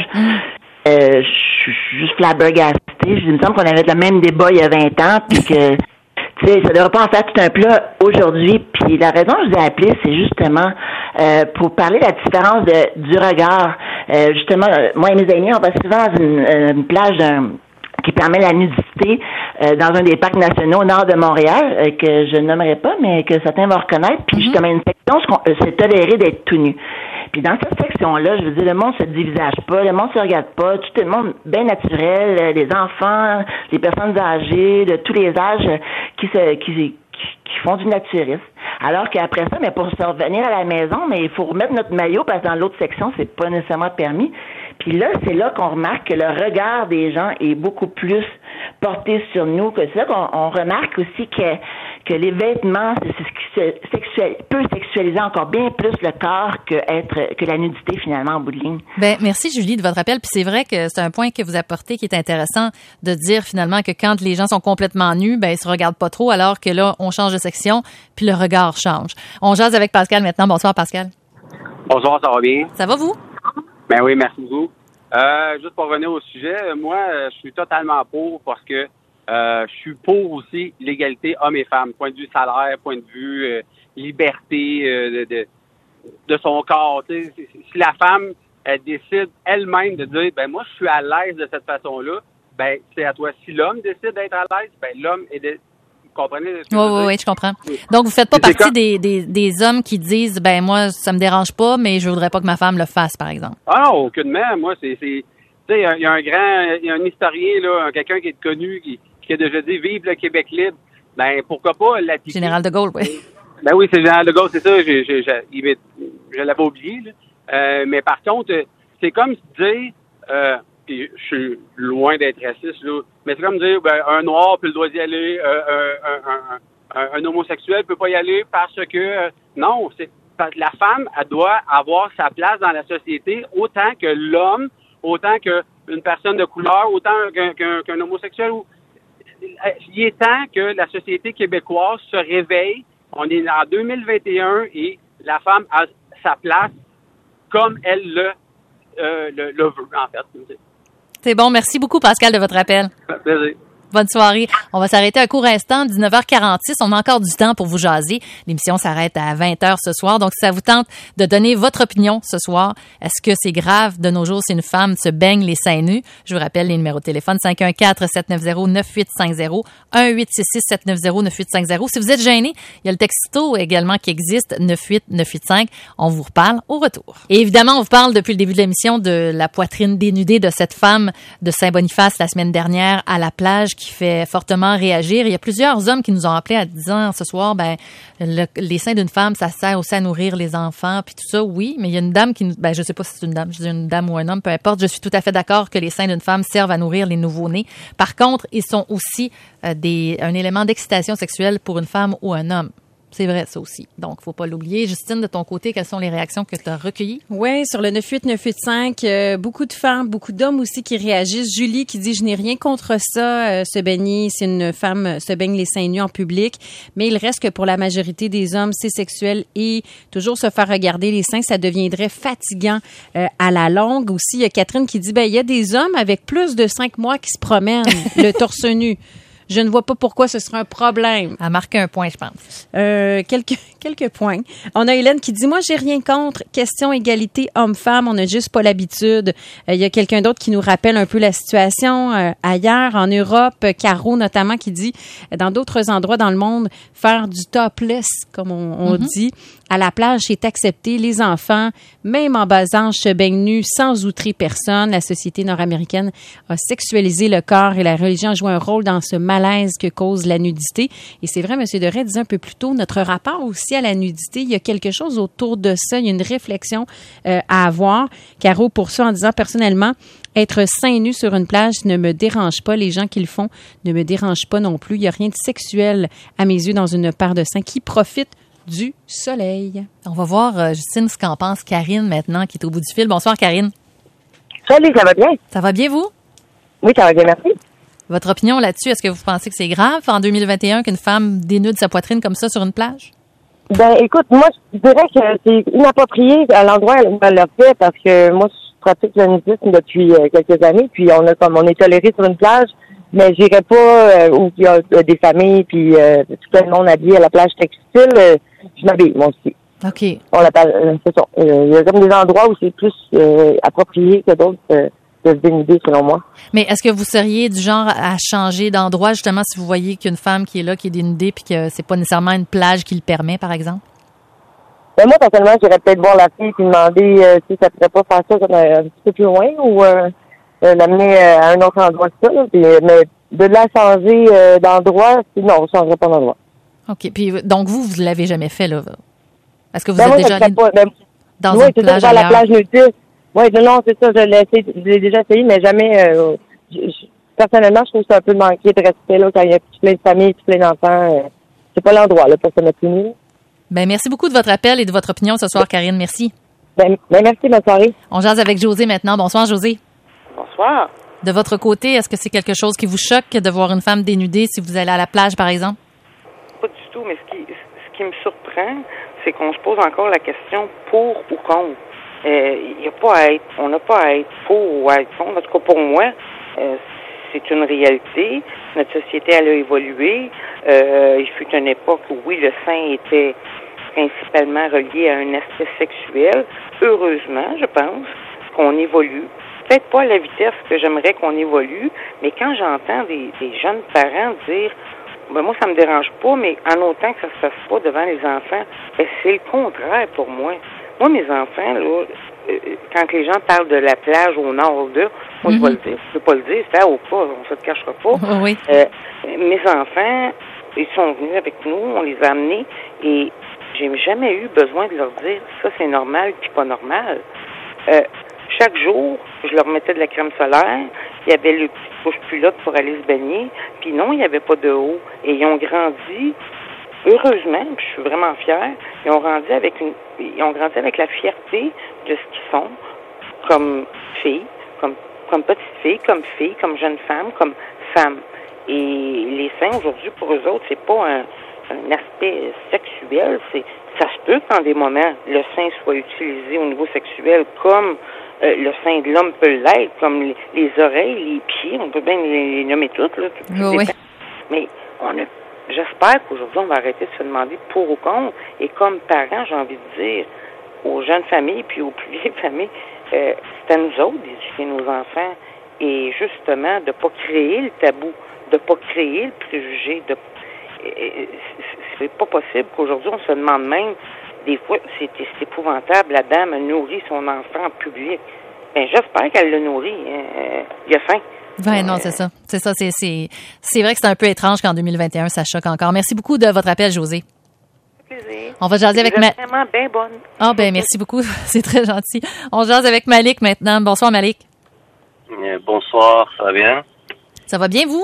Euh, je suis juste flabbergastée. Il me semble qu'on avait le même débat il y a vingt ans, puis que tu sais, ça devrait pas en faire tout un plat aujourd'hui. Puis la raison que je vous ai appelé, c'est justement euh, pour parler de la différence de, du regard. Euh, justement, euh, moi et mes amis, on va souvent dans une, euh, une plage d'un qui permet la nudité euh, dans un des parcs nationaux au nord de Montréal, euh, que je nommerai pas, mais que certains vont reconnaître. Puis justement, une section, euh, c'est toléré d'être tout nu. Puis dans cette section-là, je veux dire, le monde se divisage pas, le monde se regarde pas, tout le monde bien naturel, euh, les enfants, les personnes âgées, de tous les âges, euh, qui se qui, qui, qui font du naturisme. Alors qu'après ça, mais pour se revenir à la maison, mais il faut remettre notre maillot parce que dans l'autre section, c'est pas nécessairement permis. Puis là, c'est là qu'on remarque que le regard des gens est beaucoup plus porté sur nous. Que c'est là qu'on on remarque aussi que que les vêtements c'est ce qui sexuel, peut sexualiser encore bien plus le corps que être que la nudité finalement en bout de ligne. Ben merci Julie de votre appel. Puis c'est vrai que c'est un point que vous apportez qui est intéressant de dire finalement que quand les gens sont complètement nus, ben ils se regardent pas trop, alors que là on change de section puis le regard change. On jase avec Pascal maintenant. Bonsoir Pascal. Bonsoir, ça va bien? Ça va vous? Ben oui, merci beaucoup. Euh, juste pour revenir au sujet, moi, je suis totalement pour parce que euh, je suis pour aussi l'égalité hommes et femmes, point de vue salaire, point de vue euh, liberté euh, de, de, de son corps. Tu sais, si la femme elle décide elle-même de dire, ben moi, je suis à l'aise de cette façon-là, ben c'est à toi. Si l'homme décide d'être à l'aise, ben l'homme est de... Vous comprenez? Oui, oui, oui, je comprends. Donc, vous faites pas C'est partie quand... des, des, des hommes qui disent, ben moi, ça me dérange pas, mais je voudrais pas que ma femme le fasse, par exemple. Ah non, aucunement. Moi, c'est... c'est... Tu sais, il y a un grand... Il y a un historien, là, quelqu'un qui est connu, qui, qui a déjà dit « Vive le Québec libre ». Ben, pourquoi pas l'appliquer? Général de Gaulle, oui. Ben oui, c'est Général de Gaulle, c'est ça. Je, je, je, je l'avais oublié, là. Euh, mais par contre, c'est comme dire... Euh, puis je suis loin d'être raciste, là. Mais c'est comme dire, ben, un noir peut le droit d'y aller, euh, un, un, un, un homosexuel peut pas y aller parce que, euh, non, c'est parce que la femme, elle doit avoir sa place dans la société autant que l'homme, autant qu'une personne de couleur, autant qu'un, qu'un, qu'un homosexuel. Il est temps que la société québécoise se réveille. On est en deux mille vingt et un et la femme a sa place comme elle le, euh, le, le veut, en fait. C'est bon. Merci beaucoup, Pascal, de votre appel. Plaisir. Bonne soirée. On va s'arrêter un court instant, dix-neuf heures quarante-six. On a encore du temps pour vous jaser. L'émission s'arrête à vingt heures ce soir. Donc, si ça vous tente de donner votre opinion ce soir, est-ce que c'est grave de nos jours si une femme se baigne les seins nus? Je vous rappelle les numéros de téléphone cinq un quatre, sept neuf zéro, neuf huit cinq zéro, un huit six six, sept neuf zéro, neuf huit cinq zéro. Si vous êtes gêné, il y a le texto également qui existe, neuf huit neuf huit cinq. On vous reparle au retour. Et évidemment, on vous parle depuis le début de l'émission de la poitrine dénudée de cette femme de Saint-Boniface la semaine dernière à la plage qui fait fortement réagir. Il y a plusieurs hommes qui nous ont appelés en disant ce soir, ben, le, les seins d'une femme, ça sert aussi à nourrir les enfants, puis tout ça, oui, mais il y a une dame qui nous, ben, je sais pas si c'est une dame, je dis une dame ou un homme, peu importe, je suis tout à fait d'accord que les seins d'une femme servent à nourrir les nouveau-nés. Par contre, ils sont aussi euh, des, un élément d'excitation sexuelle pour une femme ou un homme. C'est vrai, ça aussi. Donc, faut pas l'oublier. Justine, de ton côté, quelles sont les réactions que tu as recueillies? Oui, sur le neuf huit neuf huit cinq, euh, beaucoup de femmes, beaucoup d'hommes aussi qui réagissent. Julie qui dit « Je n'ai rien contre ça, euh, se baigner, si une femme se baigne les seins nus en public. Mais il reste que pour la majorité des hommes, c'est sexuel et toujours se faire regarder les seins, ça deviendrait fatigant euh, à la longue. » Aussi, il y a Catherine qui dit « Ben, il y a des hommes avec plus de cinq mois qui se promènent le torse nu. » Je ne vois pas pourquoi ce serait un problème. À marquer un point, je pense. Euh, quelques, quelques points. On a Hélène qui dit, moi, j'ai rien contre. Question égalité homme-femme, on n'a juste pas l'habitude. Euh, il y a quelqu'un d'autre qui nous rappelle un peu la situation euh, ailleurs, en Europe. Caro, notamment, qui dit, dans d'autres endroits dans le monde, faire du topless, comme on, on mm-hmm. dit, à la plage, c'est accepté. Les enfants, même en bas âge, se baignent nus sans outrer personne. La société nord-américaine a sexualisé le corps et la religion joue un rôle dans ce malaise que cause la nudité. Et c'est vrai, M. Deray disait un peu plus tôt, notre rapport aussi à la nudité, il y a quelque chose autour de ça. Il y a une réflexion euh, à avoir. Caro, pour ça, en disant personnellement, être seins nus sur une plage ne me dérange pas. Les gens qui le font ne me dérangent pas non plus. Il n'y a rien de sexuel à mes yeux dans une paire de seins qui profite du soleil. On va voir, euh, Justine, ce qu'en pense Karine maintenant, qui est au bout du fil. Bonsoir, Karine. Salut, ça va bien? Ça va bien, vous? Oui, ça va bien, merci. Votre opinion là-dessus, est-ce que vous pensez que c'est grave en deux mille vingt et un qu'une femme dénude sa poitrine comme ça sur une plage? Ben, écoute, moi, je dirais que c'est inapproprié à l'endroit où elle l'a fait parce que moi, je pratique le nudisme depuis euh, quelques années, puis on a comme on est toléré sur une plage, mais j'irais pas euh, où il y a euh, des familles puis euh, tout le monde habillé à la plage textile. Euh, je m'habille, moi aussi. OK. On l'appelle, euh, c'est ça. Il euh, y a comme des endroits où c'est plus euh, approprié que d'autres euh, de se dénuder, selon moi. Mais est-ce que vous seriez du genre à changer d'endroit, justement, si vous voyez qu'une femme qui est là, qui est dénudée, puis que c'est pas nécessairement une plage qui le permet, par exemple? Ben moi, personnellement, j'irais peut-être voir la fille et demander euh, si ça pourrait pas faire ça comme, euh, un petit peu plus loin ou euh, euh, l'amener euh, à un autre endroit que ça. Là, puis, mais de là changer euh, d'endroit, non, on ne changerait pas d'endroit. OK. Puis donc, vous, vous ne l'avez jamais fait, là? Est-ce que vous ben êtes moi, déjà allé pas, ben, dans oui, une c'est plage ça, ailleurs? la plage nudiste. Oui, non, non, c'est ça, je l'ai essayé, je l'ai déjà essayé, mais jamais, euh, je, je, personnellement, je trouve que c'est un peu manqué de respect, là, quand il y a plein de familles, plein d'enfants. Euh, c'est pas l'endroit, là, pour se mettre nu. Ben, merci beaucoup de votre appel et de votre opinion ce soir, Karine. Merci. Ben, ben merci, bonne soirée. On jase avec José maintenant. Bonsoir, José. Bonsoir. De votre côté, est-ce que c'est quelque chose qui vous choque de voir une femme dénudée si vous allez à la plage, par exemple? Pas du tout, mais ce qui, ce qui me surprend, c'est qu'on se pose encore la question pour ou contre. Euh, y a pas à être, on n'a pas à être pour ou à être contre. En tout cas, pour moi, euh, c'est une réalité. Notre société, elle a évolué. Euh, il fut une époque où, oui, le sein était principalement relié à un aspect sexuel. Heureusement, je pense, qu'on évolue. Peut-être pas à la vitesse que j'aimerais qu'on évolue, mais quand j'entends des, des jeunes parents dire ben moi, ça me dérange pas, mais en autant que ça se fasse pas devant les enfants, ben c'est le contraire pour moi. Moi, mes enfants, là, euh, quand les gens parlent de la plage au nord d'eux, moi, mm-hmm. je vais le dire. Je peux pas le dire, c'est à ou pas, on se le cachera pas. Oh, oui. Euh, mes enfants, ils sont venus avec nous, on les a amenés, et j'ai jamais eu besoin de leur dire ça, c'est normal, puis pas normal. Euh, chaque jour, je leur mettais de la crème solaire, il y avait le petit couche-culotte pour aller se baigner, puis non, il n'y avait pas de eau. Et ils ont grandi, heureusement, puis je suis vraiment fière, ils ont grandi avec une, ils ont grandi avec la fierté de ce qu'ils sont, comme filles, comme, comme petites filles, comme filles, comme jeunes femmes, comme femmes. Et les seins, aujourd'hui, pour eux autres, c'est pas un, un aspect sexuel, c'est ça se peut qu'en des moments, le sein soit utilisé au niveau sexuel comme euh, le sein de l'homme peut l'être, comme les, les oreilles, les pieds, on peut bien les, les nommer toutes, là. Tout, tout oui. Mais on a, j'espère qu'aujourd'hui, on va arrêter de se demander pour ou contre. Et comme parents, j'ai envie de dire aux jeunes familles puis aux plus vieilles familles, euh, c'est à nous autres d'éduquer nos enfants et justement de pas créer le tabou, de pas créer le préjugé, de c'est pas possible qu'aujourd'hui on se demande même, des fois, c'est, c'est épouvantable, la dame nourrit son enfant en public. Ben, j'espère qu'elle le nourrit. Euh, il a faim. Ouais, non, c'est ça. C'est ça, c'est, c'est, c'est vrai que c'est un peu étrange qu'en deux mille vingt et un, ça choque encore. Merci beaucoup de votre appel, José. Plaisir. On va jaser avec Malik. Ma... vraiment bien bonne. Ah, ben, merci beaucoup. C'est très gentil. On jase avec Malik maintenant. Bonsoir, Malik. Euh, bonsoir, ça va bien? Ça va bien, vous?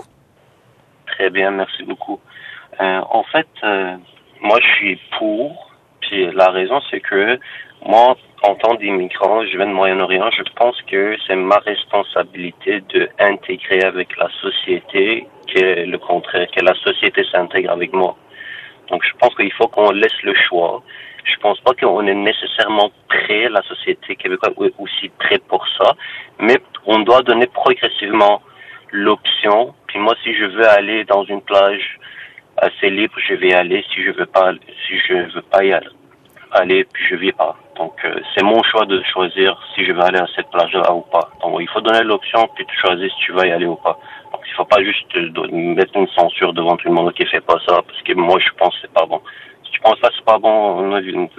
Très bien, merci beaucoup. Euh, en fait, euh, moi, je suis pour. Puis la raison, c'est que moi, en tant qu'immigrant, je viens de Moyen-Orient, je pense que c'est ma responsabilité de intégrer avec la société que le contraire, que la société s'intègre avec moi. Donc, je pense qu'il faut qu'on laisse le choix. Je pense pas qu'on est nécessairement prêt, la société québécoise est aussi prêt pour ça, mais on doit donner progressivement l'option. Puis moi, si je veux aller dans une plage assez libre, je vais aller. Si je veux pas, si je veux pas y aller, aller puis je vais pas. Donc, euh, c'est mon choix de choisir si je veux aller à cette plage-là ou pas. Donc, il faut donner l'option puis tu choisis si tu vas y aller ou pas. Donc, il faut pas juste euh, mettre une censure devant tout le monde qui fait pas ça, parce que moi, je pense que c'est pas bon. Si tu penses pas que c'est pas bon,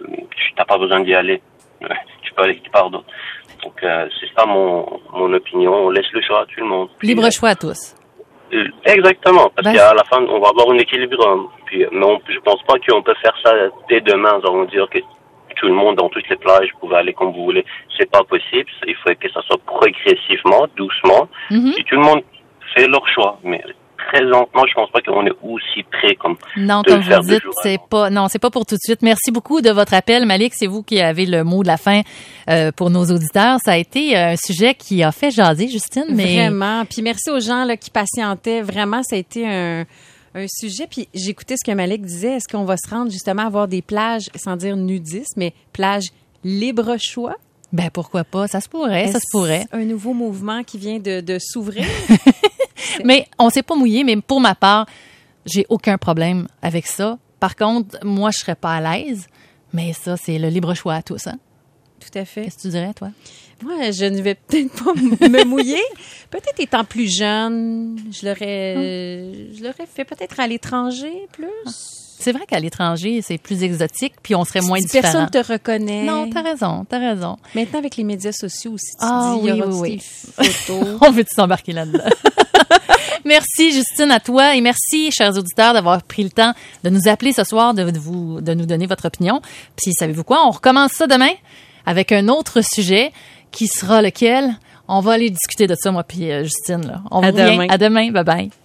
tu n'as pas besoin d'y aller. Tu peux aller quelque part d'autre. Donc, euh, c'est ça mon, mon opinion. On laisse le choix à tout le monde. Puis, libre choix à tous. Euh, exactement. Parce ben, qu'à la fin, on va avoir un équilibre. Puis, mais on, je pense pas qu'on peut faire ça dès demain. On va dire que tout le monde, dans toutes les plages, vous pouvez aller comme vous voulez. C'est pas possible. Il faut que ça soit progressivement, doucement. Mm-hmm. Et tout le monde fait leur choix. Mais présentement, je pense pas qu'on est aussi prêt comme non, de comme le faire vous dites, c'est pas non, c'est pas pour tout de suite. Merci beaucoup de votre appel, Malik. C'est vous qui avez le mot de la fin euh, pour nos auditeurs. Ça a été un sujet qui a fait jaser, Justine. Mais vraiment. Puis merci aux gens là qui patientaient. Vraiment, ça a été un un sujet. Puis j'écoutais ce que Malik disait. Est-ce qu'on va se rendre justement à avoir des plages, sans dire nudistes, mais plages libre choix? Ben pourquoi pas? Ça se pourrait, Est-ce ça se pourrait. Un nouveau mouvement qui vient de, de s'ouvrir. Mais on s'est pas mouillé, mais pour ma part, j'ai aucun problème avec ça. Par contre, moi, je serais pas à l'aise, mais ça, c'est le libre choix à tous, hein? Tout à fait. Qu'est-ce que tu dirais, toi? Moi, je ne vais peut-être pas me mouiller. Peut-être étant plus jeune, je l'aurais, hum. je l'aurais fait peut-être à l'étranger plus. C'est vrai qu'à l'étranger, c'est plus exotique, puis on serait moins si différent. Personne te reconnaît. Non, t'as raison, t'as raison. Maintenant, avec les médias sociaux aussi, tu ah, dis, oui, il y aura oui, des photos. On veut-tu s'embarquer là-dedans? Merci, Justine, à toi. Et merci, chers auditeurs, d'avoir pris le temps de nous appeler ce soir, de, vous, de nous donner votre opinion. Puis, savez-vous quoi? On recommence ça demain avec un autre sujet qui sera lequel? On va aller discuter de ça, moi puis Justine. Là. On à revient. demain. À demain. Bye-bye.